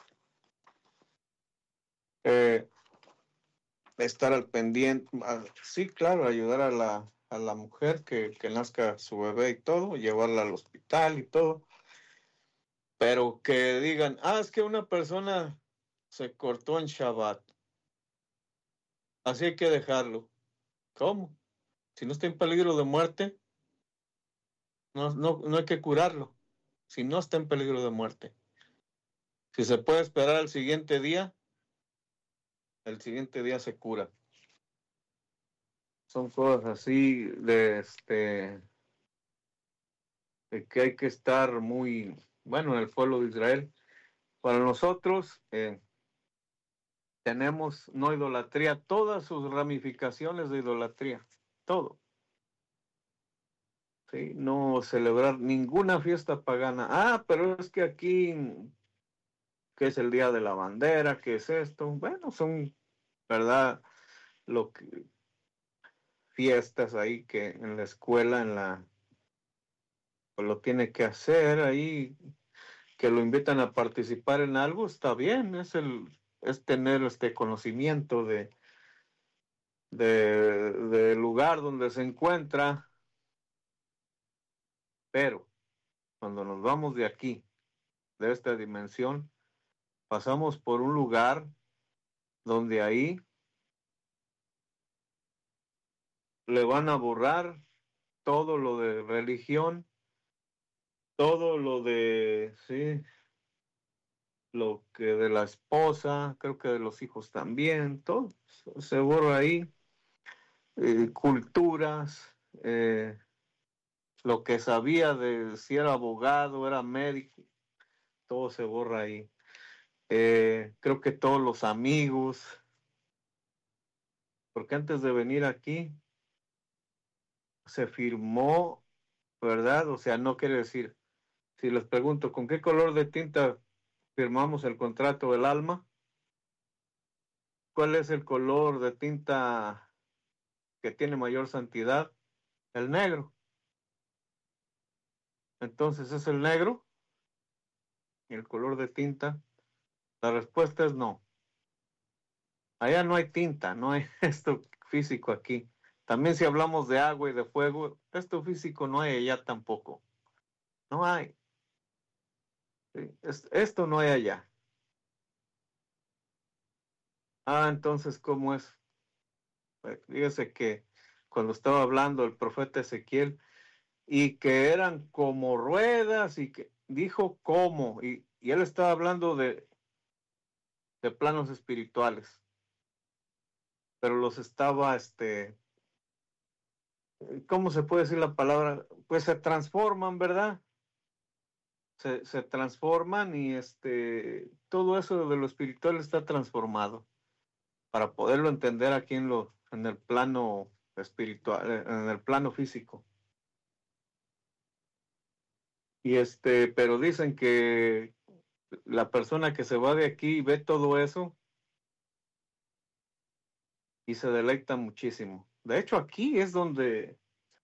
eh, estar al pendiente, ah, sí, claro, ayudar a la, a la mujer que, que nazca su bebé y todo, llevarla al hospital y todo, pero que digan, ah, es que una persona se cortó en Shabbat, así hay que dejarlo. ¿Cómo? Si no está en peligro de muerte, no, no, no hay que curarlo, si no está en peligro de muerte. Si se puede esperar al siguiente día, el siguiente día se cura. Son cosas así de este de que hay que estar muy, bueno, en el pueblo de Israel. Para nosotros eh, tenemos no idolatría, todas sus ramificaciones de idolatría, todo. ¿Sí? No celebrar ninguna fiesta pagana. Ah, pero es que aquí, que es el Día de la Bandera, que es esto. Bueno, son, ¿verdad? Lo que, fiestas ahí que en la escuela, en la, pues lo tiene que hacer ahí, que lo invitan a participar en algo, está bien, es el, es tener este conocimiento de, de, del lugar donde se encuentra, pero cuando nos vamos de aquí, de esta dimensión, pasamos por un lugar donde ahí le van a borrar todo lo de religión, todo lo de, sí, lo que de la esposa, creo que de los hijos también, todo se borra ahí, eh, culturas, eh, lo que sabía de si era abogado, era médico, todo se borra ahí. Eh, creo que todos los amigos, porque antes de venir aquí se firmó, ¿verdad? O sea, no quiere decir, si les pregunto, ¿con qué color de tinta firmamos el contrato del alma? ¿Cuál es el color de tinta que tiene mayor santidad? El negro. Entonces, ¿es el negro? ¿Y el color de tinta? La respuesta es no. Allá no hay tinta, no hay esto físico aquí. También si hablamos de agua y de fuego, esto físico no hay allá tampoco. No hay. Sí, esto no hay allá. Ah, entonces, ¿cómo es? Fíjese que cuando estaba hablando el profeta Ezequiel, y que eran como ruedas, y que dijo cómo, y, y él estaba hablando de, de planos espirituales, pero los estaba, este, ¿cómo se puede decir la palabra? Pues se transforman, ¿verdad? Se, se transforman y este, todo eso de lo espiritual está transformado para poderlo entender aquí en, lo, en el plano espiritual, en el plano físico. Y este, pero dicen que la persona que se va de aquí ve todo eso y se deleita muchísimo. De hecho, aquí es donde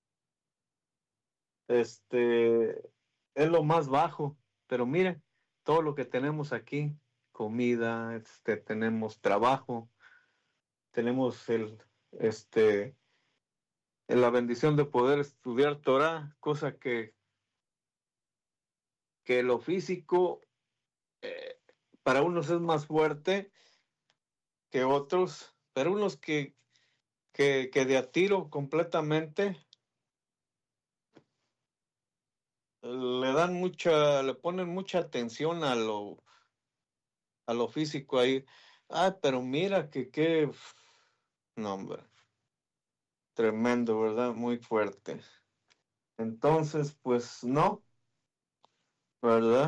este es lo más bajo, pero miren todo lo que tenemos aquí, comida, este, tenemos trabajo, tenemos el este la bendición de poder estudiar Torah, cosa que que lo físico eh, para unos es más fuerte que otros, pero unos que que, que de a tiro completamente le dan mucha, le ponen mucha atención a lo, a lo físico ahí. Ah, pero mira que qué, no, hombre, tremendo, ¿verdad? Muy fuerte. Entonces, pues no, ¿verdad?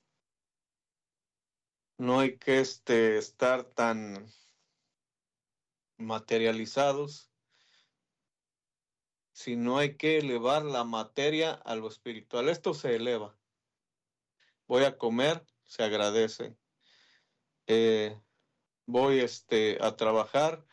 No hay que este, estar tan materializados, sino hay que elevar la materia a lo espiritual. Esto se eleva. Voy a comer, se agradece. Eh, voy este, a trabajar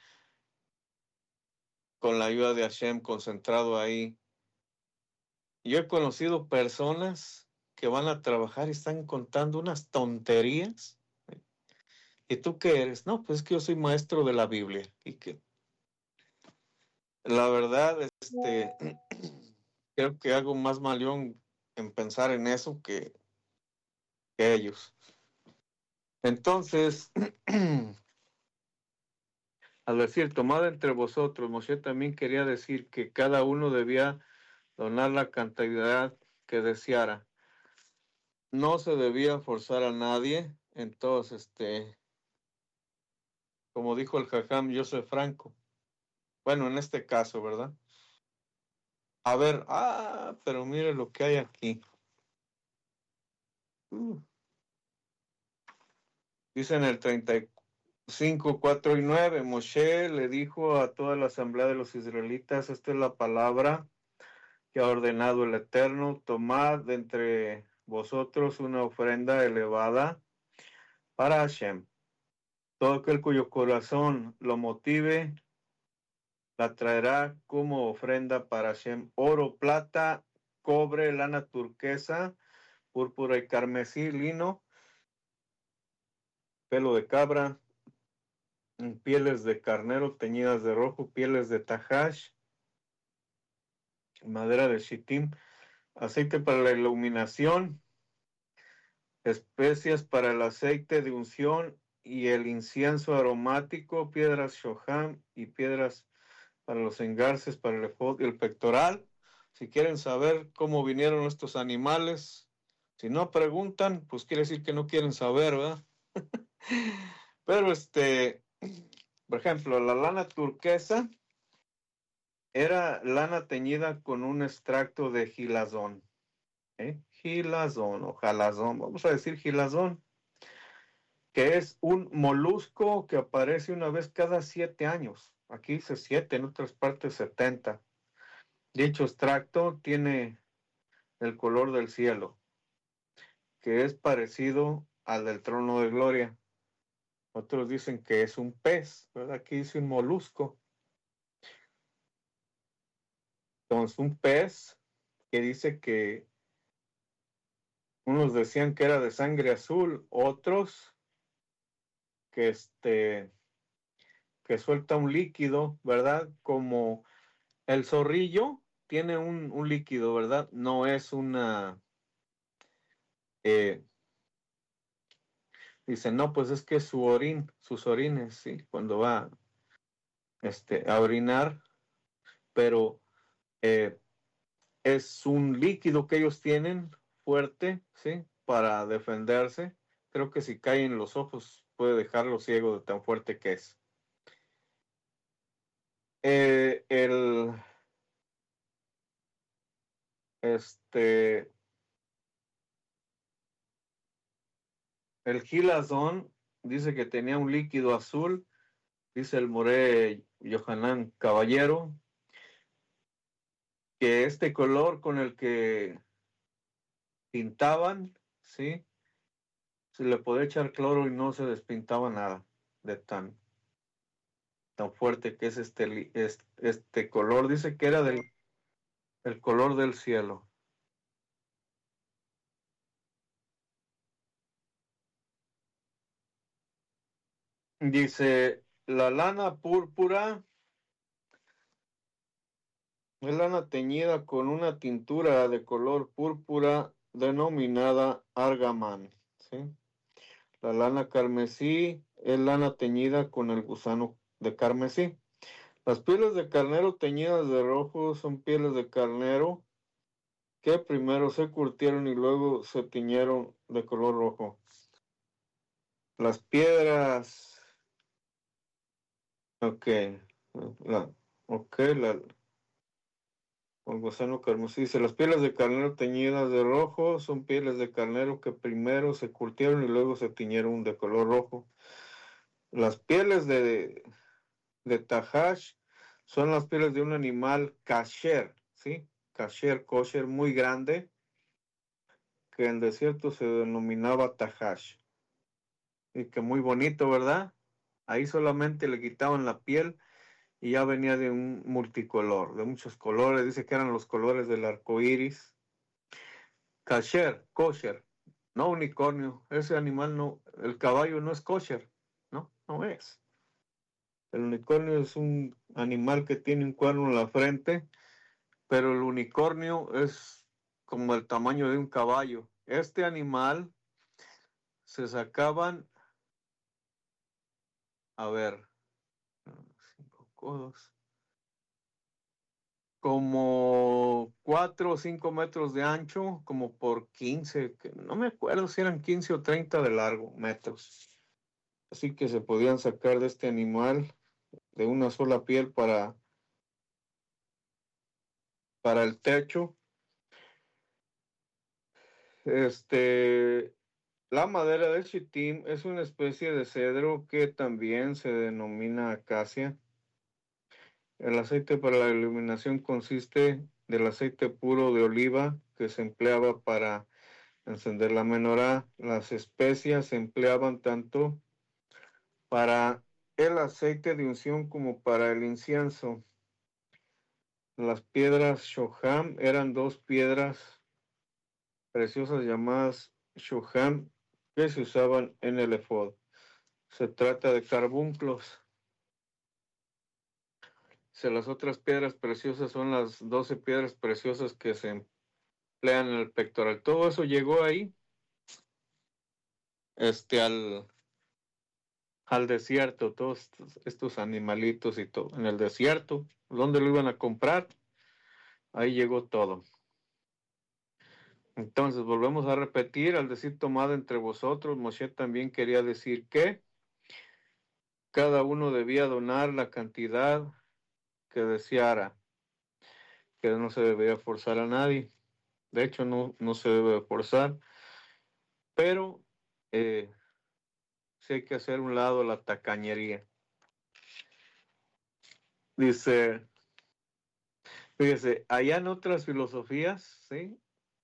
con la ayuda de Hashem, concentrado ahí. Yo he conocido personas que van a trabajar y están contando unas tonterías. ¿Y tú qué eres? No, pues es que yo soy maestro de la Biblia. Y que la verdad, este, creo que hago más maleón en pensar en eso que, que ellos. Entonces, al decir, tomad entre vosotros, Moshe también quería decir que cada uno debía donar la cantidad que deseara. No se debía forzar a nadie. Entonces, este, como dijo el Jajam, yo soy franco. Bueno, en este caso, ¿verdad? A ver, ah, pero mire lo que hay aquí. Uh. Dice en el treinta y cinco, cuatro y nueve, Moshe le dijo a toda la asamblea de los israelitas, esta es la palabra que ha ordenado el Eterno, tomad de entre vosotros una ofrenda elevada para Hashem. Todo aquel cuyo corazón lo motive, la traerá como ofrenda para Hashem. Oro, plata, cobre, lana turquesa, púrpura y carmesí, lino, pelo de cabra, pieles de carnero teñidas de rojo, pieles de tajash, madera de shittim, aceite para la iluminación, especias para el aceite de unción y el incienso aromático, piedras shoham y piedras para los engarces, para el efod y el pectoral. Si quieren saber cómo vinieron estos animales, si no preguntan, pues quiere decir que no quieren saber, ¿verdad? Pero este, por ejemplo, la lana turquesa era lana teñida con un extracto de gilazón. ¿eh? Gilazón o jalazón, vamos a decir gilazón, que es un molusco que aparece una vez cada siete años. Aquí dice siete, en otras partes setenta. Dicho extracto tiene el color del cielo, que es parecido al del trono de gloria. Otros dicen que es un pez, ¿verdad? Aquí dice un molusco. Entonces, un pez que dice que unos decían que era de sangre azul, otros que este que suelta un líquido, ¿verdad? Como el zorrillo tiene un, un líquido, ¿verdad? No es una eh, dicen, no, pues es que su orín, sus orines, sí, cuando va este, a orinar, pero eh, es un líquido que ellos tienen fuerte, sí, para defenderse. Creo que si cae en los ojos puede dejarlo ciego de tan fuerte que es. Eh, el este el gilazón dice que tenía un líquido azul, dice el Moré Yohanan Caballero, que este color con el que pintaban, ¿sí? Se le podía echar cloro y no se despintaba nada de tan, tan fuerte que es este, este, este color. Dice que era del el color del cielo. Dice, la lana púrpura es lana teñida con una tintura de color púrpura denominada argamán, ¿sí? La lana carmesí es lana teñida con el gusano de carmesí. Las pieles de carnero teñidas de rojo son pieles de carnero que primero se curtieron y luego se tiñeron de color rojo. Las piedras, ok, la, ok, la, el gusano carmesí dice, las pieles de carnero teñidas de rojo son pieles de carnero que primero se curtieron y luego se tiñeron de color rojo. Las pieles de, de tajash son las pieles de un animal kasher, ¿sí? Kasher, kosher, muy grande, que en el desierto se denominaba tajash. Y que muy bonito, ¿verdad? Ahí solamente le quitaban la piel y ya venía de un multicolor, de muchos colores. Dice que eran los colores del arco iris. Kasher, kosher, no unicornio. Ese animal no, el caballo no es kosher, no, no es. El unicornio es un animal que tiene un cuerno en la frente, pero el unicornio es como el tamaño de un caballo. Este animal se sacaban, a ver, cinco codos, como cuatro o cinco metros de ancho, como por quince, que no me acuerdo si eran quince o treinta de largo, metros. Así que se podían sacar de este animal de una sola piel para, para el techo. Este, la madera de chitim es una especie de cedro que también se denomina acacia. El aceite para la iluminación consiste del aceite puro de oliva que se empleaba para encender la menorá. Las especias se empleaban tanto para el aceite de unción como para el incienso. Las piedras shoham eran dos piedras preciosas llamadas shoham que se usaban en el efod. Se trata de carbunclos. Si las otras piedras preciosas son las doce piedras preciosas que se emplean en el pectoral. Todo eso llegó ahí, este, al, al desierto, todos estos, estos animalitos y todo, en el desierto. ¿Dónde lo iban a comprar? Ahí llegó todo. Entonces, volvemos a repetir, al decir tomad entre vosotros, Moshe también quería decir que cada uno debía donar la cantidad que deseara, que no se debía forzar a nadie. De hecho, no, no se debe forzar, pero eh, sí hay que hacer un lado la tacañería. Dice, fíjese, allá en otras filosofías, ¿sí?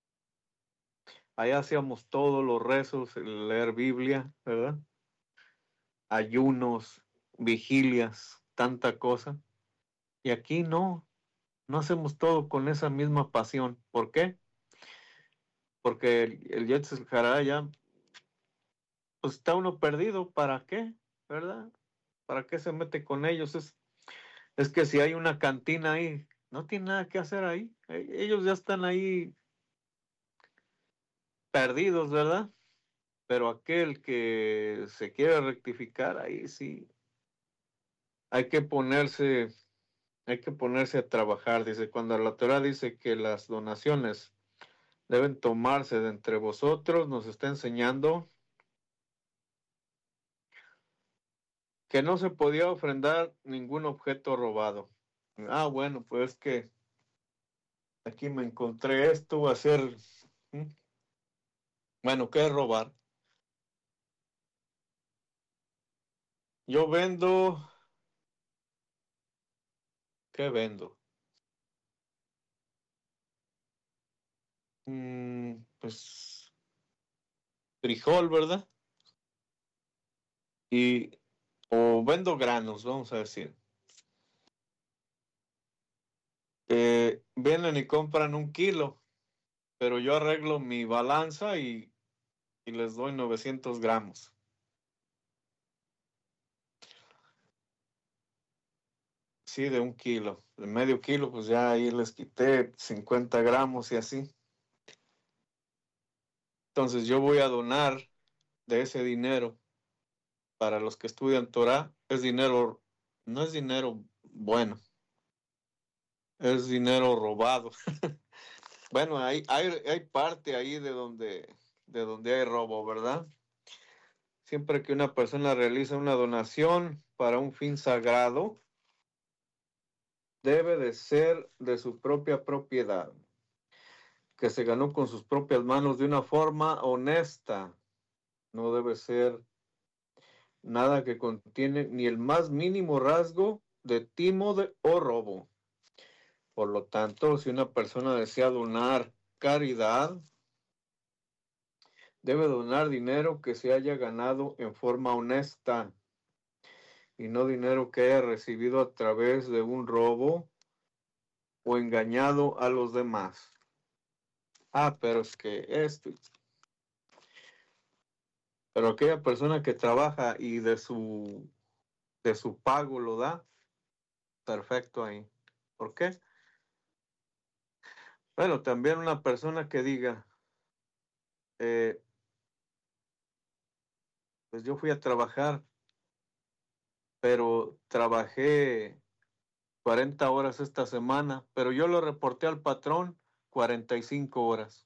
Allá hacíamos todos los rezos, leer Biblia, ¿verdad? Ayunos, vigilias, tanta cosa. Y aquí no, no hacemos todo con esa misma pasión. ¿Por qué? Porque el, el Yetzer Hará ya, pues está uno perdido. ¿Para qué? ¿Verdad? ¿Para qué se mete con ellos? Es, es que si hay una cantina ahí, no tiene nada que hacer ahí. E- Ellos ya están ahí perdidos, ¿verdad? Pero aquel que se quiere rectificar, ahí sí, hay que ponerse, hay que ponerse a trabajar. Dice, cuando la Torah dice que las donaciones deben tomarse de entre vosotros, nos está enseñando que no se podía ofrendar ningún objeto robado. Ah, bueno, pues que aquí me encontré esto, va a ser, ¿hmm? Bueno, ¿qué es robar? Yo vendo, ¿qué vendo? mm, pues, frijol, ¿verdad? Y, o vendo granos, vamos a decir. Eh, vienen y compran un kilo, pero yo arreglo mi balanza y, y les doy novecientos gramos. Sí, de un kilo. De medio kilo, pues ya ahí les quité cincuenta gramos y así. Entonces yo voy a donar de ese dinero para los que estudian Torah. Es dinero, no es dinero bueno, es dinero robado. Bueno, hay, hay, hay parte ahí de donde, de donde hay robo, ¿verdad? Siempre que una persona realiza una donación para un fin sagrado, debe de ser de su propia propiedad, que se ganó con sus propias manos de una forma honesta. No debe ser nada que contiene ni el más mínimo rasgo de timo de, o robo. Por lo tanto, si una persona desea donar caridad, debe donar dinero que se haya ganado en forma honesta y no dinero que haya recibido a través de un robo o engañado a los demás. Ah, pero es que esto. Pero aquella persona que trabaja y de su, de su pago lo da, perfecto ahí. ¿Por qué? Bueno, también una persona que diga, eh, pues yo fui a trabajar, pero trabajé cuarenta horas esta semana, pero yo lo reporté al patrón cuarenta y cinco horas.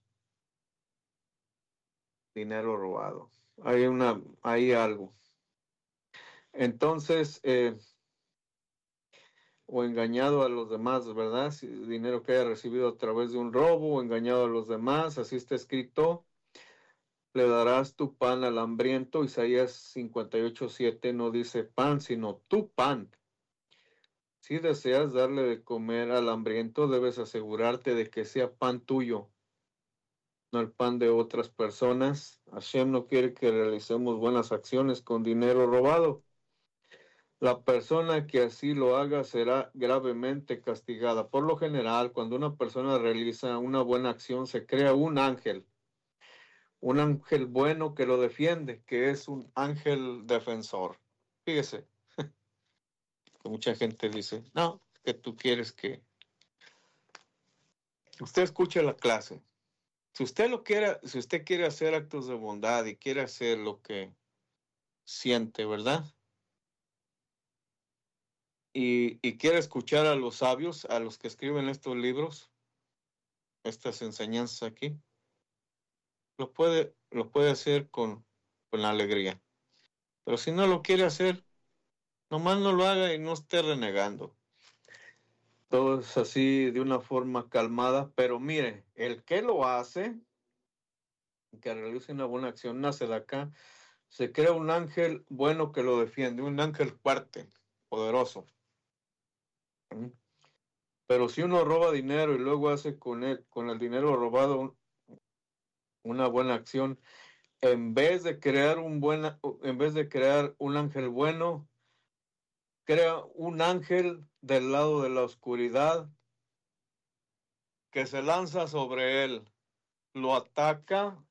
Dinero robado. Hay una, hay algo. Entonces, eh, o engañado a los demás, ¿verdad? Si dinero que haya recibido a través de un robo o engañado a los demás, así está escrito. Le darás tu pan al hambriento. Isaías cincuenta y ocho siete no dice pan, sino tu pan. Si deseas darle de comer al hambriento, debes asegurarte de que sea pan tuyo, no el pan de otras personas. Hashem no quiere que realicemos buenas acciones con dinero robado. La persona que así lo haga será gravemente castigada. Por lo general, cuando una persona realiza una buena acción, se crea un ángel, un ángel bueno que lo defiende, que es un ángel defensor. Fíjese, que mucha gente dice, no, que tú quieres que... Usted escuche la clase. Si usted lo quiere, si usted quiere hacer actos de bondad y quiere hacer lo que siente, ¿verdad? Y, y quiere escuchar a los sabios, a los que escriben estos libros, estas enseñanzas aquí, lo puede, lo puede hacer con, con alegría. Pero si no lo quiere hacer, nomás no lo haga y no esté renegando. Todo es así de una forma calmada, pero mire, el que lo hace, que realice una buena acción, nace de acá, se crea un ángel bueno que lo defiende, un ángel fuerte, poderoso. Pero si uno roba dinero y luego hace con él, con el dinero robado una buena acción, en vez de crear un buena, en vez de crear un ángel bueno, crea un ángel del lado de la oscuridad que se lanza sobre él, lo ataca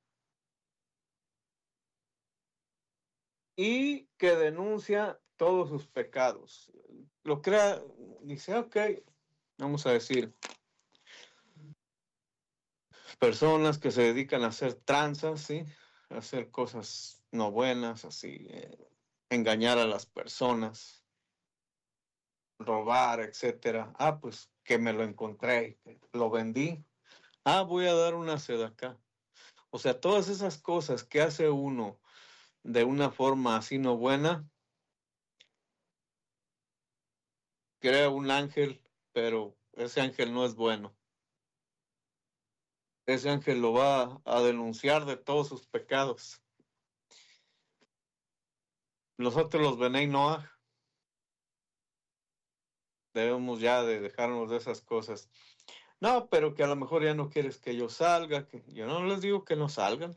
y que denuncia todos sus pecados. Lo crea, dice, ok, vamos a decir, personas que se dedican a hacer tranzas, ¿sí? A hacer cosas no buenas, así, eh, engañar a las personas, robar, etcétera. Ah, pues que me lo encontré, lo vendí. Ah, voy a dar una sedacá. O sea, todas esas cosas que hace uno de una forma así no buena, crea un ángel, pero ese ángel no es bueno. Ese ángel lo va a denunciar de todos sus pecados. Nosotros los Benei Noah debemos ya de dejarnos de esas cosas. No, pero que a lo mejor ya no quieres que yo salga, que yo no les digo que no salgan.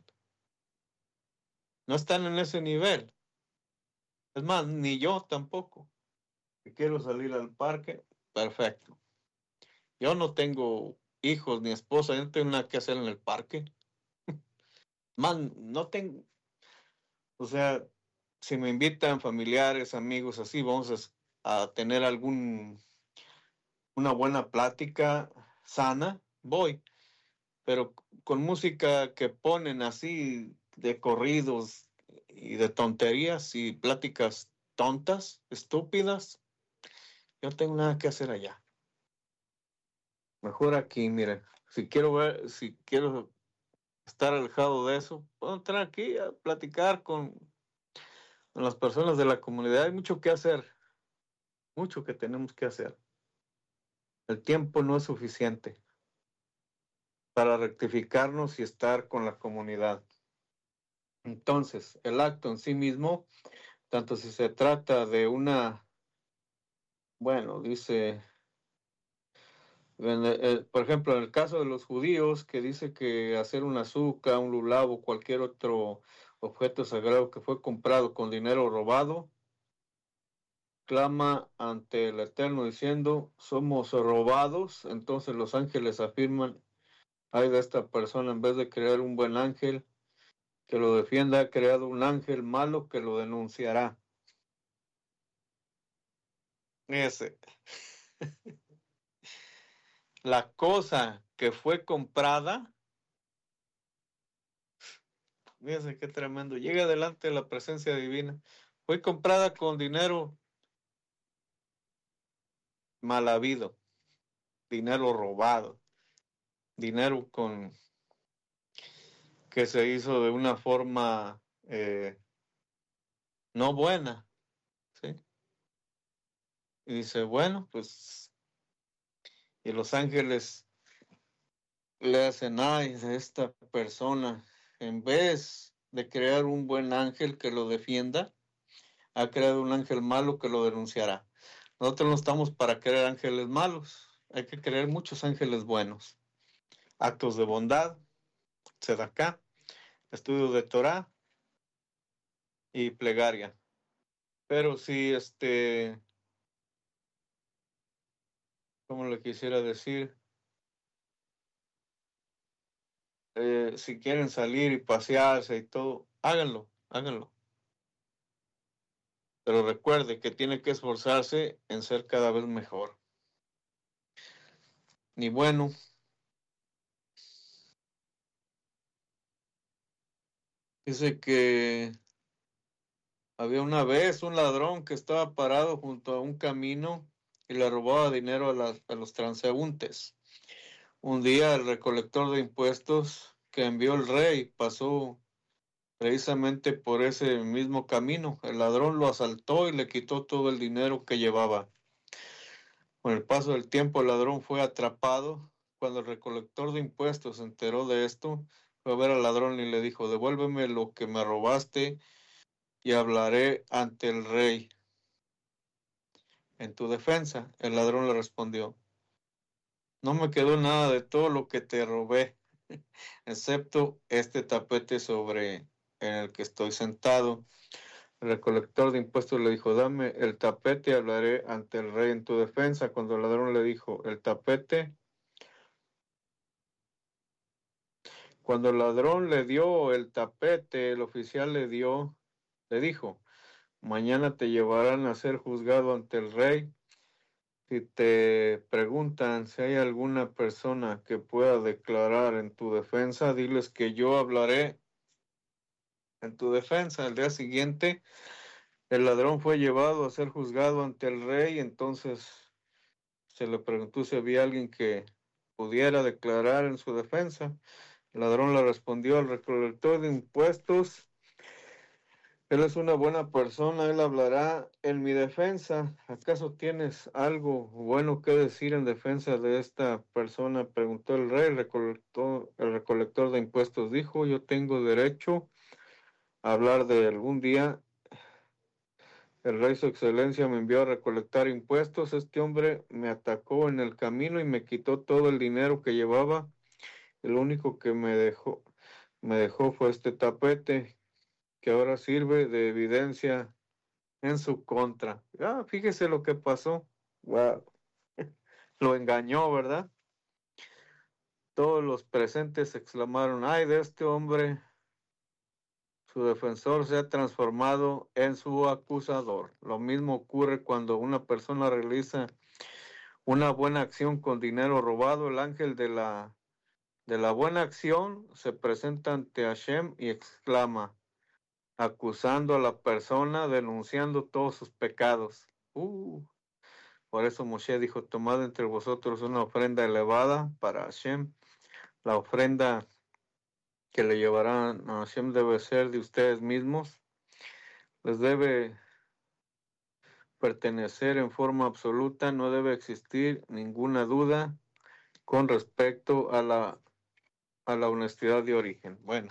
No están en ese nivel. Es más, ni yo tampoco. Si quiero salir al parque, perfecto. Yo no tengo hijos ni esposa, yo no tengo nada que hacer en el parque. Man, no tengo, o sea, si me invitan familiares, amigos, así, vamos a, a tener algún, una buena plática sana, voy. Pero con música que ponen así de corridos y de tonterías y pláticas tontas, estúpidas, yo no tengo nada que hacer allá. Mejor aquí, miren, si quiero ver, si quiero estar alejado de eso, puedo entrar aquí a platicar con, con las personas de la comunidad. Hay mucho que hacer, mucho que tenemos que hacer. El tiempo no es suficiente para rectificarnos y estar con la comunidad. Entonces, el acto en sí mismo, tanto si se trata de una, bueno, dice, en el- el- por ejemplo, en el caso de los judíos, que dice que hacer un azúcar, un lulav o cualquier otro objeto sagrado que fue comprado con dinero robado, clama ante el Eterno diciendo, somos robados. Entonces los ángeles afirman, ay de esta persona, en vez de crear un buen ángel que lo defienda, ha creado un ángel malo que lo denunciará. Ese. La cosa que fue comprada, fíjense qué tremendo, llega delante de la presencia divina, fue comprada con dinero mal habido, dinero robado, dinero con que se hizo de una forma eh, no buena, ¿sí? Y dice, bueno, pues, y los ángeles le hacen, ay, de esta persona, en vez de crear un buen ángel que lo defienda, ha creado un ángel malo que lo denunciará. Nosotros no estamos para crear ángeles malos, hay que crear muchos ángeles buenos. Actos de bondad, tzedakah, estudio de Torah y plegaria. Pero si este, ¿cómo le quisiera decir? Eh, si quieren salir y pasearse y todo, háganlo, háganlo. Pero recuerde que tiene que esforzarse en ser cada vez mejor. Y bueno, dice que había una vez un ladrón que estaba parado junto a un camino y le robaba dinero a, las, a los transeúntes. Un día el recolector de impuestos que envió el rey pasó precisamente por ese mismo camino. El ladrón lo asaltó y le quitó todo el dinero que llevaba. Con el paso del tiempo el ladrón fue atrapado. Cuando el recolector de impuestos se enteró de esto, fue a ver al ladrón y le dijo, devuélveme lo que me robaste y hablaré ante el rey en tu defensa. El ladrón le respondió, no me quedó nada de todo lo que te robé, excepto este tapete sobre en el que estoy sentado. El recolector de impuestos le dijo, dame el tapete y hablaré ante el rey en tu defensa. Cuando el ladrón le dijo, el tapete, cuando el ladrón le dio el tapete, el oficial le dio, le dijo, mañana te llevarán a ser juzgado ante el rey. Si te preguntan si hay alguna persona que pueda declarar en tu defensa, diles que yo hablaré en tu defensa. El día siguiente, el ladrón fue llevado a ser juzgado ante el rey. Entonces se le preguntó si había alguien que pudiera declarar en su defensa. El ladrón le respondió al recolector de impuestos, él es una buena persona, él hablará en mi defensa. ¿Acaso tienes algo bueno que decir en defensa de esta persona? Preguntó el rey. El recolector, el recolector de impuestos dijo, yo tengo derecho a hablar de algún día El rey su excelencia me envió a recolectar impuestos. Este hombre me atacó en el camino y me quitó todo el dinero que llevaba. El único que me dejó, me dejó fue este tapete, que ahora sirve de evidencia en su contra. Ah, fíjese lo que pasó. Wow. Lo engañó, ¿verdad? Todos los presentes exclamaron, ay de este hombre. Su defensor se ha transformado en su acusador. Lo mismo ocurre cuando una persona realiza una buena acción con dinero robado. El ángel de la, de la buena acción se presenta ante Hashem y exclama, acusando a la persona, denunciando todos sus pecados. Uh, por eso Moshe dijo, tomad entre vosotros una ofrenda elevada para Hashem. La ofrenda que le llevarán a Hashem debe ser de ustedes mismos. Les debe pertenecer en forma absoluta. No debe existir ninguna duda con respecto a la, a la honestidad de origen. Bueno,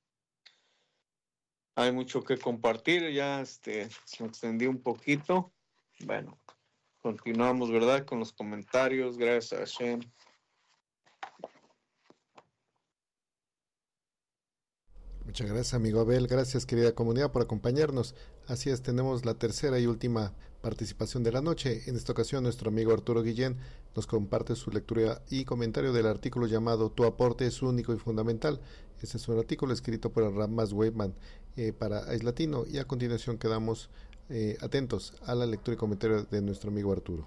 hay mucho que compartir. Ya este, se extendió un poquito. Bueno, continuamos, ¿verdad? Con los comentarios. Gracias a Hashem. Muchas gracias, amigo Abel. Gracias, querida comunidad, por acompañarnos. Así es, tenemos la tercera y última participación de la noche. En esta ocasión, nuestro amigo Arturo Guillén nos comparte su lectura y comentario del artículo llamado Tu aporte es único y fundamental. Este es un artículo escrito por Ramas Weidman eh, para Ice Latino, y a continuación quedamos eh, atentos a la lectura y comentario de nuestro amigo Arturo.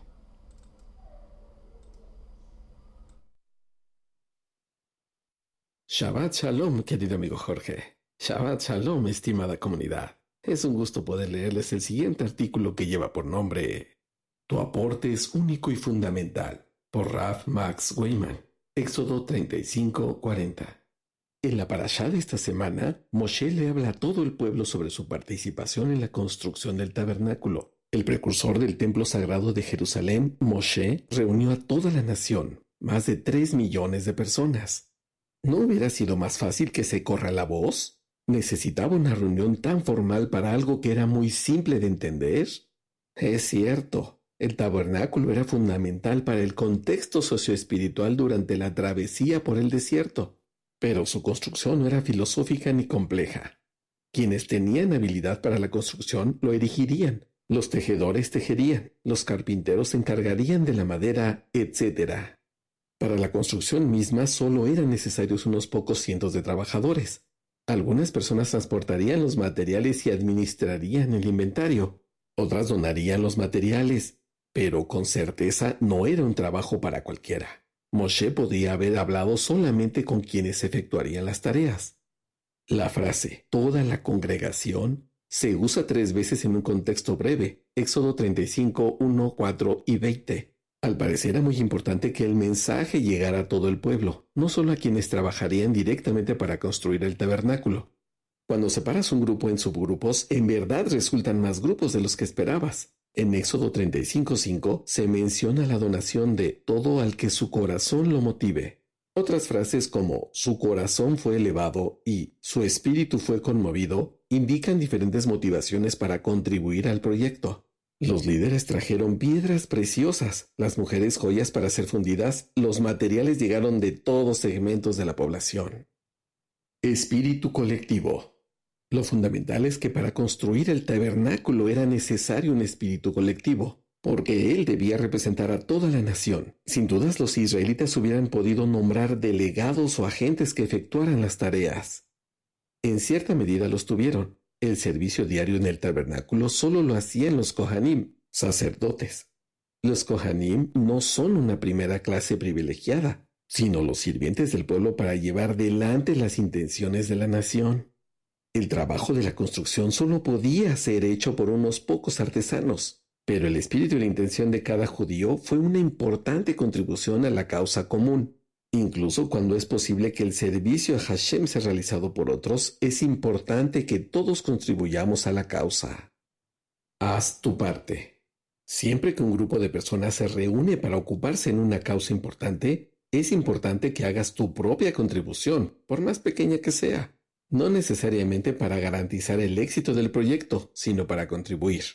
Shabbat Shalom, querido amigo Jorge. Shabbat Shalom, estimada comunidad. Es un gusto poder leerles el siguiente artículo que lleva por nombre Tu aporte es único y fundamental, por Rav Max Weidman, Éxodo treinta y cinco cuarenta. En la parashá de esta semana, Moshe le habla a todo el pueblo sobre su participación en la construcción del tabernáculo. El precursor del templo sagrado de Jerusalén, Moshe, reunió a toda la nación, más de tres millones de personas. ¿No hubiera sido más fácil que se corra la voz? ¿Necesitaba una reunión tan formal para algo que era muy simple de entender? Es cierto, el tabernáculo era fundamental para el contexto socioespiritual durante la travesía por el desierto, pero su construcción no era filosófica ni compleja. Quienes tenían habilidad para la construcción lo erigirían, los tejedores tejerían, los carpinteros se encargarían de la madera, etcétera. Para la construcción misma solo eran necesarios unos pocos cientos de trabajadores. Algunas personas transportarían los materiales y administrarían el inventario. Otras donarían los materiales, pero con certeza no era un trabajo para cualquiera. Moshe podía haber hablado solamente con quienes efectuarían las tareas. La frase «toda la congregación» se usa tres veces en un contexto breve, Éxodo treinta y cinco, uno, cuatro y veinte. Al parecer era muy importante que el mensaje llegara a todo el pueblo, no solo a quienes trabajarían directamente para construir el tabernáculo. Cuando separas un grupo en subgrupos, en verdad resultan más grupos de los que esperabas. En Éxodo treinta y cinco cinco se menciona la donación de todo al que su corazón lo motive. Otras frases como su corazón fue elevado y su espíritu fue conmovido indican diferentes motivaciones para contribuir al proyecto. Los líderes trajeron piedras preciosas, las mujeres joyas para ser fundidas, los materiales llegaron de todos segmentos de la población. Espíritu colectivo. Lo fundamental es que para construir el tabernáculo era necesario un espíritu colectivo, porque él debía representar a toda la nación. Sin dudas los israelitas hubieran podido nombrar delegados o agentes que efectuaran las tareas. En cierta medida los tuvieron. El servicio diario en el tabernáculo solo lo hacían los Kohanim, sacerdotes. Los Kohanim no son una primera clase privilegiada, sino los sirvientes del pueblo para llevar delante las intenciones de la nación. El trabajo de la construcción solo podía ser hecho por unos pocos artesanos, pero el espíritu y la intención de cada judío fue una importante contribución a la causa común. Incluso cuando es posible que el servicio a Hashem sea realizado por otros, es importante que todos contribuyamos a la causa. Haz tu parte. Siempre que un grupo de personas se reúne para ocuparse en una causa importante, es importante que hagas tu propia contribución, por más pequeña que sea. No necesariamente para garantizar el éxito del proyecto, sino para contribuir.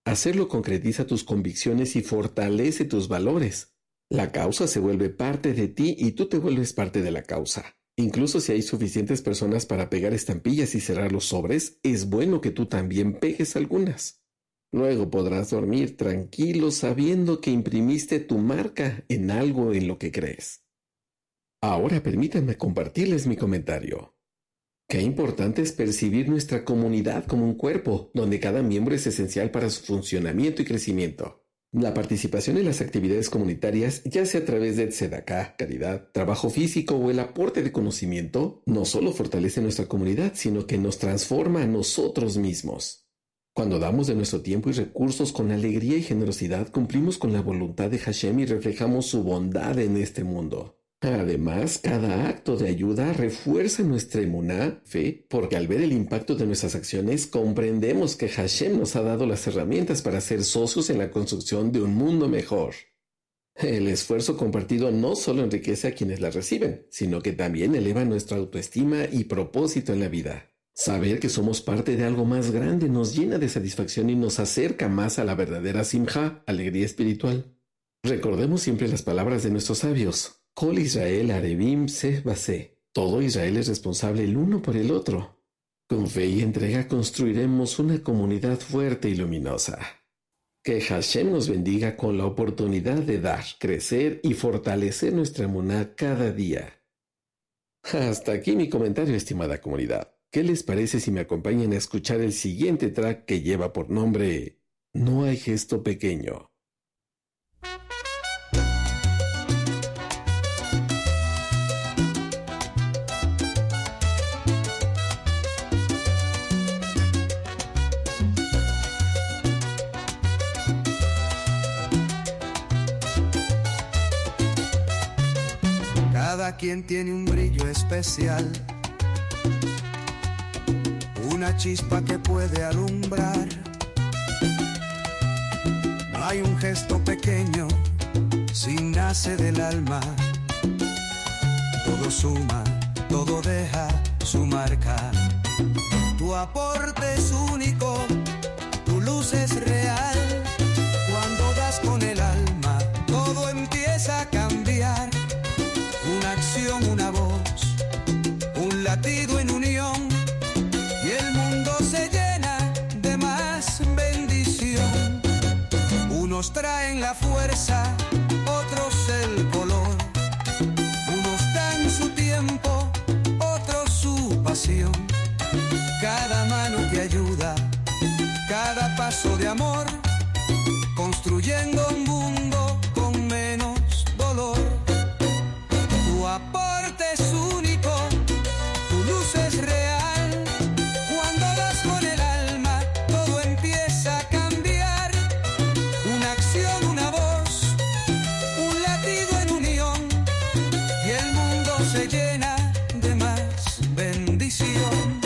Hacerlo concretiza tus convicciones y fortalece tus valores. La causa se vuelve parte de ti y tú te vuelves parte de la causa. Incluso si hay suficientes personas para pegar estampillas y cerrar los sobres, es bueno que tú también pegues algunas. Luego podrás dormir tranquilo sabiendo que imprimiste tu marca en algo en lo que crees. Ahora permítanme compartirles mi comentario. Qué importante es percibir nuestra comunidad como un cuerpo, donde cada miembro es esencial para su funcionamiento y crecimiento. La participación en las actividades comunitarias, ya sea a través de tzedaká, caridad, trabajo físico o el aporte de conocimiento, no solo fortalece nuestra comunidad, sino que nos transforma a nosotros mismos. Cuando damos de nuestro tiempo y recursos con alegría y generosidad, cumplimos con la voluntad de Hashem y reflejamos su bondad en este mundo. Además, cada acto de ayuda refuerza nuestra emuná, fe, porque al ver el impacto de nuestras acciones, comprendemos que Hashem nos ha dado las herramientas para ser socios en la construcción de un mundo mejor. El esfuerzo compartido no solo enriquece a quienes la reciben, sino que también eleva nuestra autoestima y propósito en la vida. Saber que somos parte de algo más grande nos llena de satisfacción y nos acerca más a la verdadera simja, alegría espiritual. Recordemos siempre las palabras de nuestros sabios. Kol Israel Arevim Seh Baseh. Todo Israel es responsable el uno por el otro. Con fe y entrega construiremos una comunidad fuerte y luminosa. Que Hashem nos bendiga con la oportunidad de dar, crecer y fortalecer nuestra emuná cada día. Hasta aquí mi comentario, estimada comunidad. ¿Qué les parece si me acompañan a escuchar el siguiente track que lleva por nombre No hay gesto pequeño? Cada quien tiene un brillo especial, una chispa que puede alumbrar. No hay un gesto pequeño si nace del alma. Todo suma, todo deja su marca. Tu aporte es único, tu luz es real. Cuando das con el alma, todo empieza a cambiar. Una acción, una voz, un latido en unión, y el mundo se llena de más bendición. Unos traen la fuerza, otros el color. Unos dan su tiempo, otros su pasión. Cada mano que ayuda, cada paso de amor, construyendo un mundo con menos dolor. Tu aporte es único, tu luz es real. Cuando das con el alma, todo empieza a cambiar. Una acción, una voz, un latido en unión, y el mundo se llena de más bendición.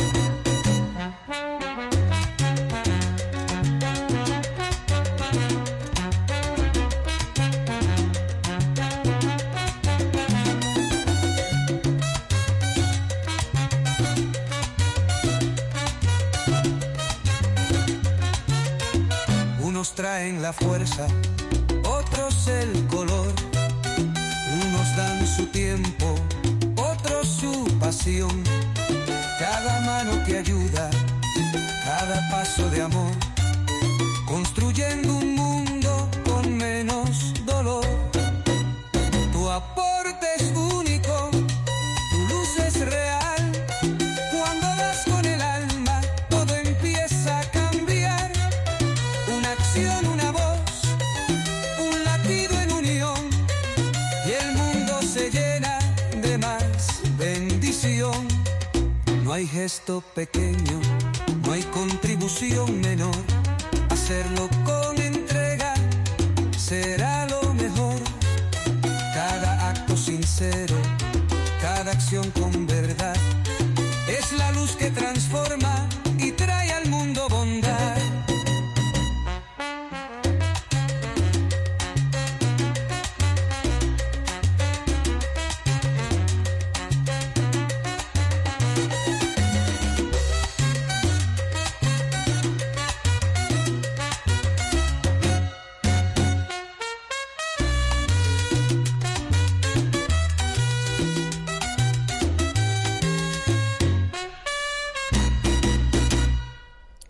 Unos traen la fuerza, otros el color. Unos dan su tiempo, otros su pasión. Cada mano que ayuda, cada paso de amor, construyendo un mundo con menos dolor. Tu aporte es único, tu luz es real. Cuando das con el alma, todo empieza a cambiar. Una acción, una voz, un latido en unión, y el mundo se llena de más bendición. No hay gesto pequeño, no hay contribución menor. Hacerlo con entrega será lo mejor. Cada acto sincero, cada acción con verdad, es la luz que transforma y trae al mundo bondad.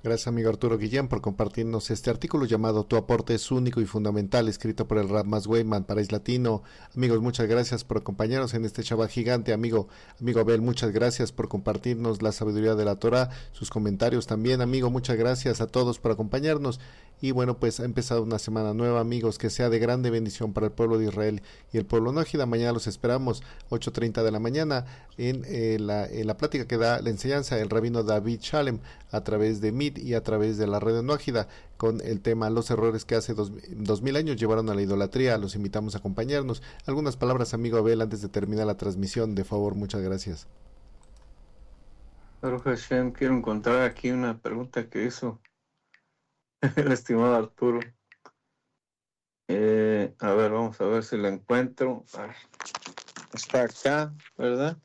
Gracias, amigo Arturo Guillén, por compartirnos este artículo llamado Tu aporte es único y fundamental, escrito por el Rab Mas Weyman, País Latino. Amigos, muchas gracias por acompañarnos en este Shabbat gigante. Amigo, amigo Abel, muchas gracias por compartirnos la sabiduría de la Torah, sus comentarios también. Amigo, muchas gracias a todos por acompañarnos. Y bueno, pues ha empezado una semana nueva, amigos, que sea de grande bendición para el pueblo de Israel y el pueblo nójida. Mañana los esperamos, ocho treinta de la mañana, en, eh, la, en la plática que da la enseñanza el rabino David Shalem a través de M I D y a través de la red nójida, con el tema los errores que hace dos, dos mil años llevaron a la idolatría. Los invitamos a acompañarnos. Algunas palabras, amigo Abel, antes de terminar la transmisión, de favor, muchas gracias. Baruch Hashem, quiero encontrar aquí una pregunta que hizo el estimado Arturo. Eh, a ver, vamos a ver si la encuentro. Ah, está acá, ¿verdad?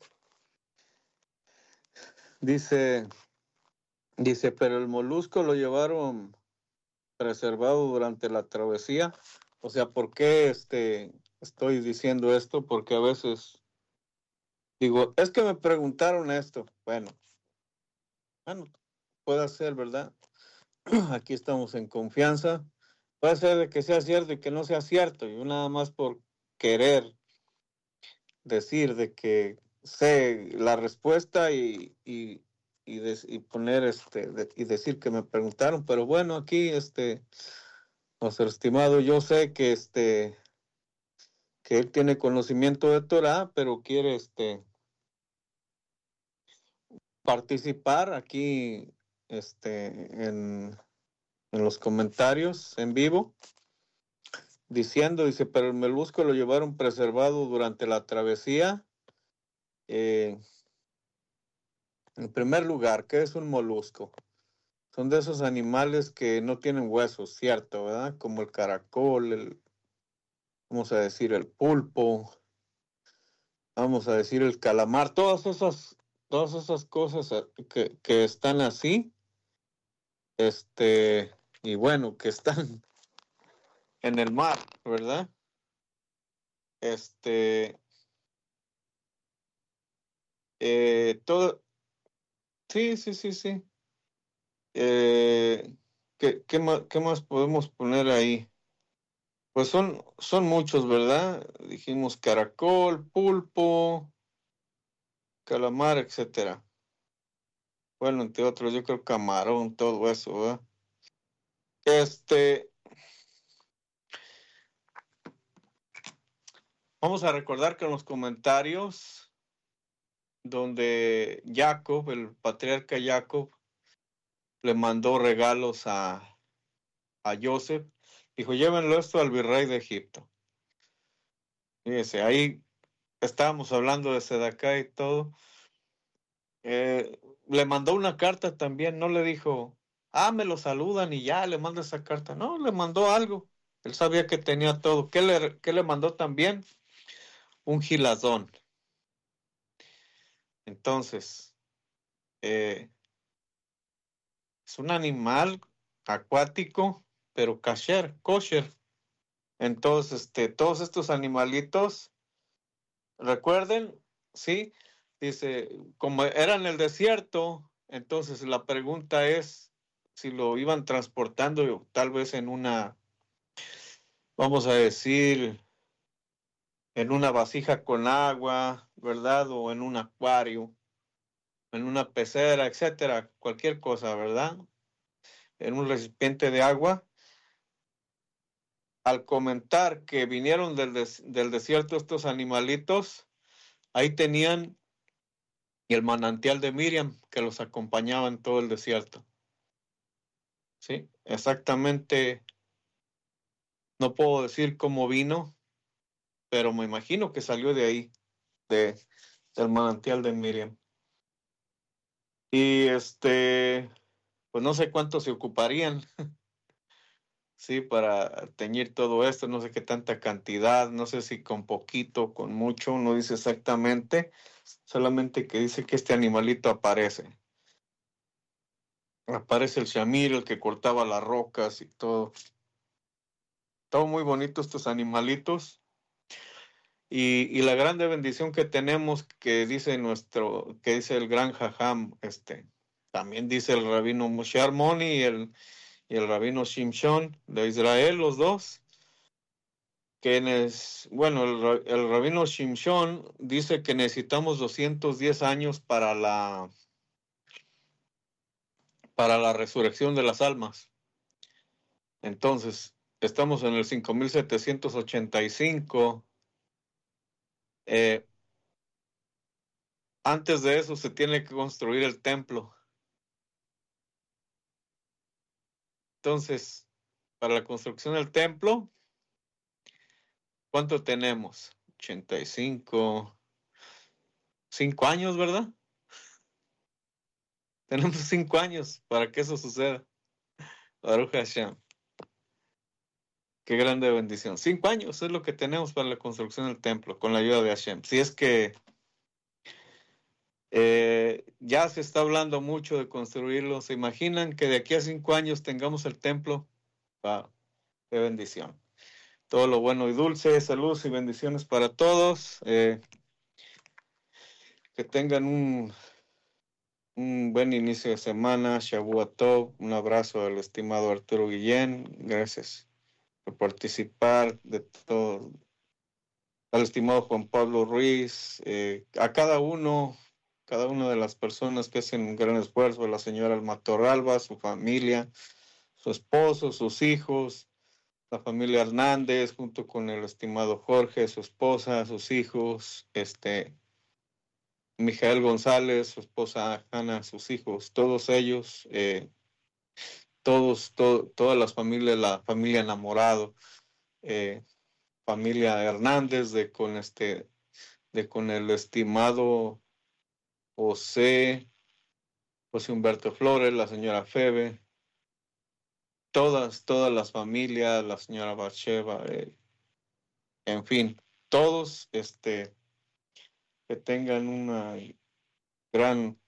Dice, dice, pero el molusco lo llevaron preservado durante la travesía. O sea, ¿por qué este, estoy diciendo esto? Porque a veces digo, es que me preguntaron esto. Bueno, bueno, puede ser, ¿verdad? Aquí estamos en confianza. Puede ser de que sea cierto y que no sea cierto. Yo nada más por querer decir de que sé la respuesta y, y, y, des, y poner este de, y decir que me preguntaron. Pero bueno, aquí este, nuestro estimado, yo sé que este que él tiene conocimiento de Torah, pero quiere este participar aquí este en, en los comentarios en vivo, diciendo, dice, pero el molusco lo llevaron preservado durante la travesía. Eh, en primer lugar, ¿qué es un molusco? Son de esos animales que no tienen huesos, ¿cierto? ¿Verdad? Como el caracol, el, vamos a decir, el pulpo, vamos a decir, el calamar, todas esas, todas esas cosas que, que están así, este, y bueno, que están en el mar, ¿verdad? Este, eh, todo, sí, sí, sí, sí. Eh, ¿qué, qué, más, ¿Qué más podemos poner ahí? Pues son, son muchos, ¿verdad? Dijimos caracol, pulpo, calamar, etcétera. Bueno, entre otros, yo creo camarón, todo eso, ¿verdad? Este, vamos a recordar que en los comentarios donde Jacob, el patriarca Jacob, le mandó regalos a, a Joseph, dijo, llévenlo esto al virrey de Egipto. Fíjese, ahí estábamos hablando de Sedacá y todo. Eh, le mandó una carta también, no le dijo, ah, me lo saludan y ya, le manda esa carta. No, le mandó algo. Él sabía que tenía todo. ¿Qué le, qué le mandó también? Un gilazón. Entonces, eh, es un animal acuático, pero kasher, kosher. Entonces, este, todos estos animalitos, recuerden, sí, dice, como era en el desierto, entonces la pregunta es si lo iban transportando tal vez en una, vamos a decir, en una vasija con agua, ¿verdad? O en un acuario, en una pecera, etcétera, cualquier cosa, ¿verdad? En un recipiente de agua. Al comentar que vinieron del, des- del desierto estos animalitos, ahí tenían el manantial de Miriam que los acompañaba en todo el desierto. Sí, exactamente. No puedo decir cómo vino, pero me imagino que salió de ahí, de, del manantial de Miriam. Y este, pues no sé cuánto se ocuparían, sí, para teñir todo esto, no sé qué tanta cantidad, no sé si con poquito, con mucho, no dice exactamente, solamente que dice que este animalito aparece. Aparece el shamir, el que cortaba las rocas y todo. Todo muy bonito estos animalitos. Y, y la grande bendición que tenemos, que dice nuestro, que dice el gran Jajam, este, También dice el rabino Moshe Armoni y el, y el rabino Shimshon de Israel, los dos. Que es, bueno, el, el rabino Shimshon dice que necesitamos doscientos diez años para la, para la resurrección de las almas. Entonces, estamos en el cinco mil setecientos ochenta y cinco. Eh, antes de eso se tiene que construir el templo. Entonces, para la construcción del templo, ¿cuánto tenemos? ochenta y cinco. Cinco años, ¿verdad? Tenemos cinco años para que eso suceda. Baruch Hashem. Qué grande bendición. Cinco años es lo que tenemos para la construcción del templo, con la ayuda de Hashem. Si es que eh, ya se está hablando mucho de construirlo, ¿se imaginan que de aquí a cinco años tengamos el templo? Wow, qué bendición. Todo lo bueno y dulce, salud y bendiciones para todos. Eh, que tengan un, un buen inicio de semana. Shavua Tov. Un abrazo al estimado Arturo Guillén. Gracias por participar, de todo, al estimado Juan Pablo Ruiz, eh, a cada uno, cada una de las personas que hacen un gran esfuerzo, la señora Almatorralba, su familia, su esposo, sus hijos, la familia Hernández, junto con el estimado Jorge, su esposa, sus hijos, este, Mijael González, su esposa Ana, sus hijos, todos ellos, eh, todos, to, todas las familias, la familia Enamorado, eh, familia Hernández, de con este, de con el estimado José, José Humberto Flores, la señora Febe, todas, todas las familias, la señora Bacheva, eh, en fin, todos, este, que tengan una gran,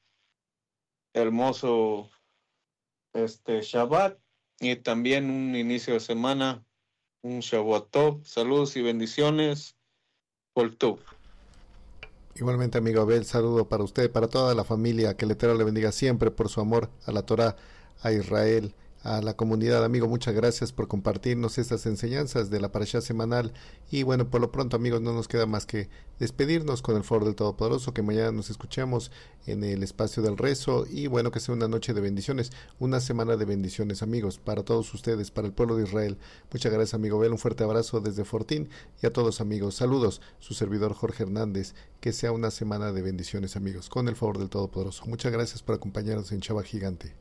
hermoso, este, Shabbat, y también un inicio de semana, un Shabbat Tov, saludos y bendiciones, Kol Tov. Igualmente, amigo Abel, saludo para usted, para toda la familia, que el Eterno le bendiga siempre por su amor a la Torah, a Israel, a la comunidad. Amigo, muchas gracias por compartirnos estas enseñanzas de la parashá semanal. Y bueno, por lo pronto, amigos, no nos queda más que despedirnos con el favor del Todopoderoso, que mañana nos escuchemos en el espacio del rezo, y bueno, que sea una noche de bendiciones, una semana de bendiciones, amigos, para todos ustedes, para el pueblo de Israel. Muchas gracias, amigo Abel, un fuerte abrazo desde Fortín, y a todos, amigos, saludos, su servidor Jorge Hernández. Que sea una semana de bendiciones, amigos, con el favor del Todopoderoso. Muchas gracias por acompañarnos en Shabbat Gigante.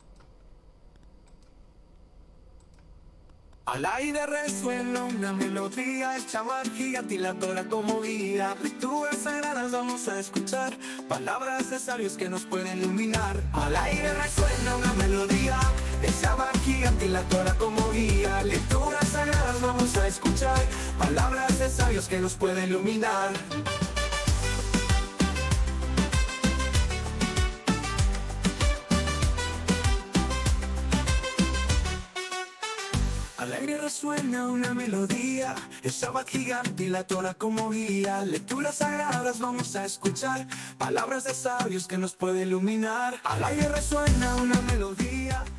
Al aire resuena una melodía, el Shabbat Gigante y la Torah como guía. Lecturas sagradas vamos a escuchar, palabras de sabios que nos pueden iluminar. Al aire resuena una melodía, el Shabbat Gigante y la Torah como guía. Lecturas sagradas vamos a escuchar, palabras de sabios que nos pueden iluminar. Al aire resuena una melodía, el Shabbat Gigante y la Torah como guía. Lecturas sagradas vamos a escuchar, palabras de sabios que nos pueden iluminar. Al aire resuena una melodía,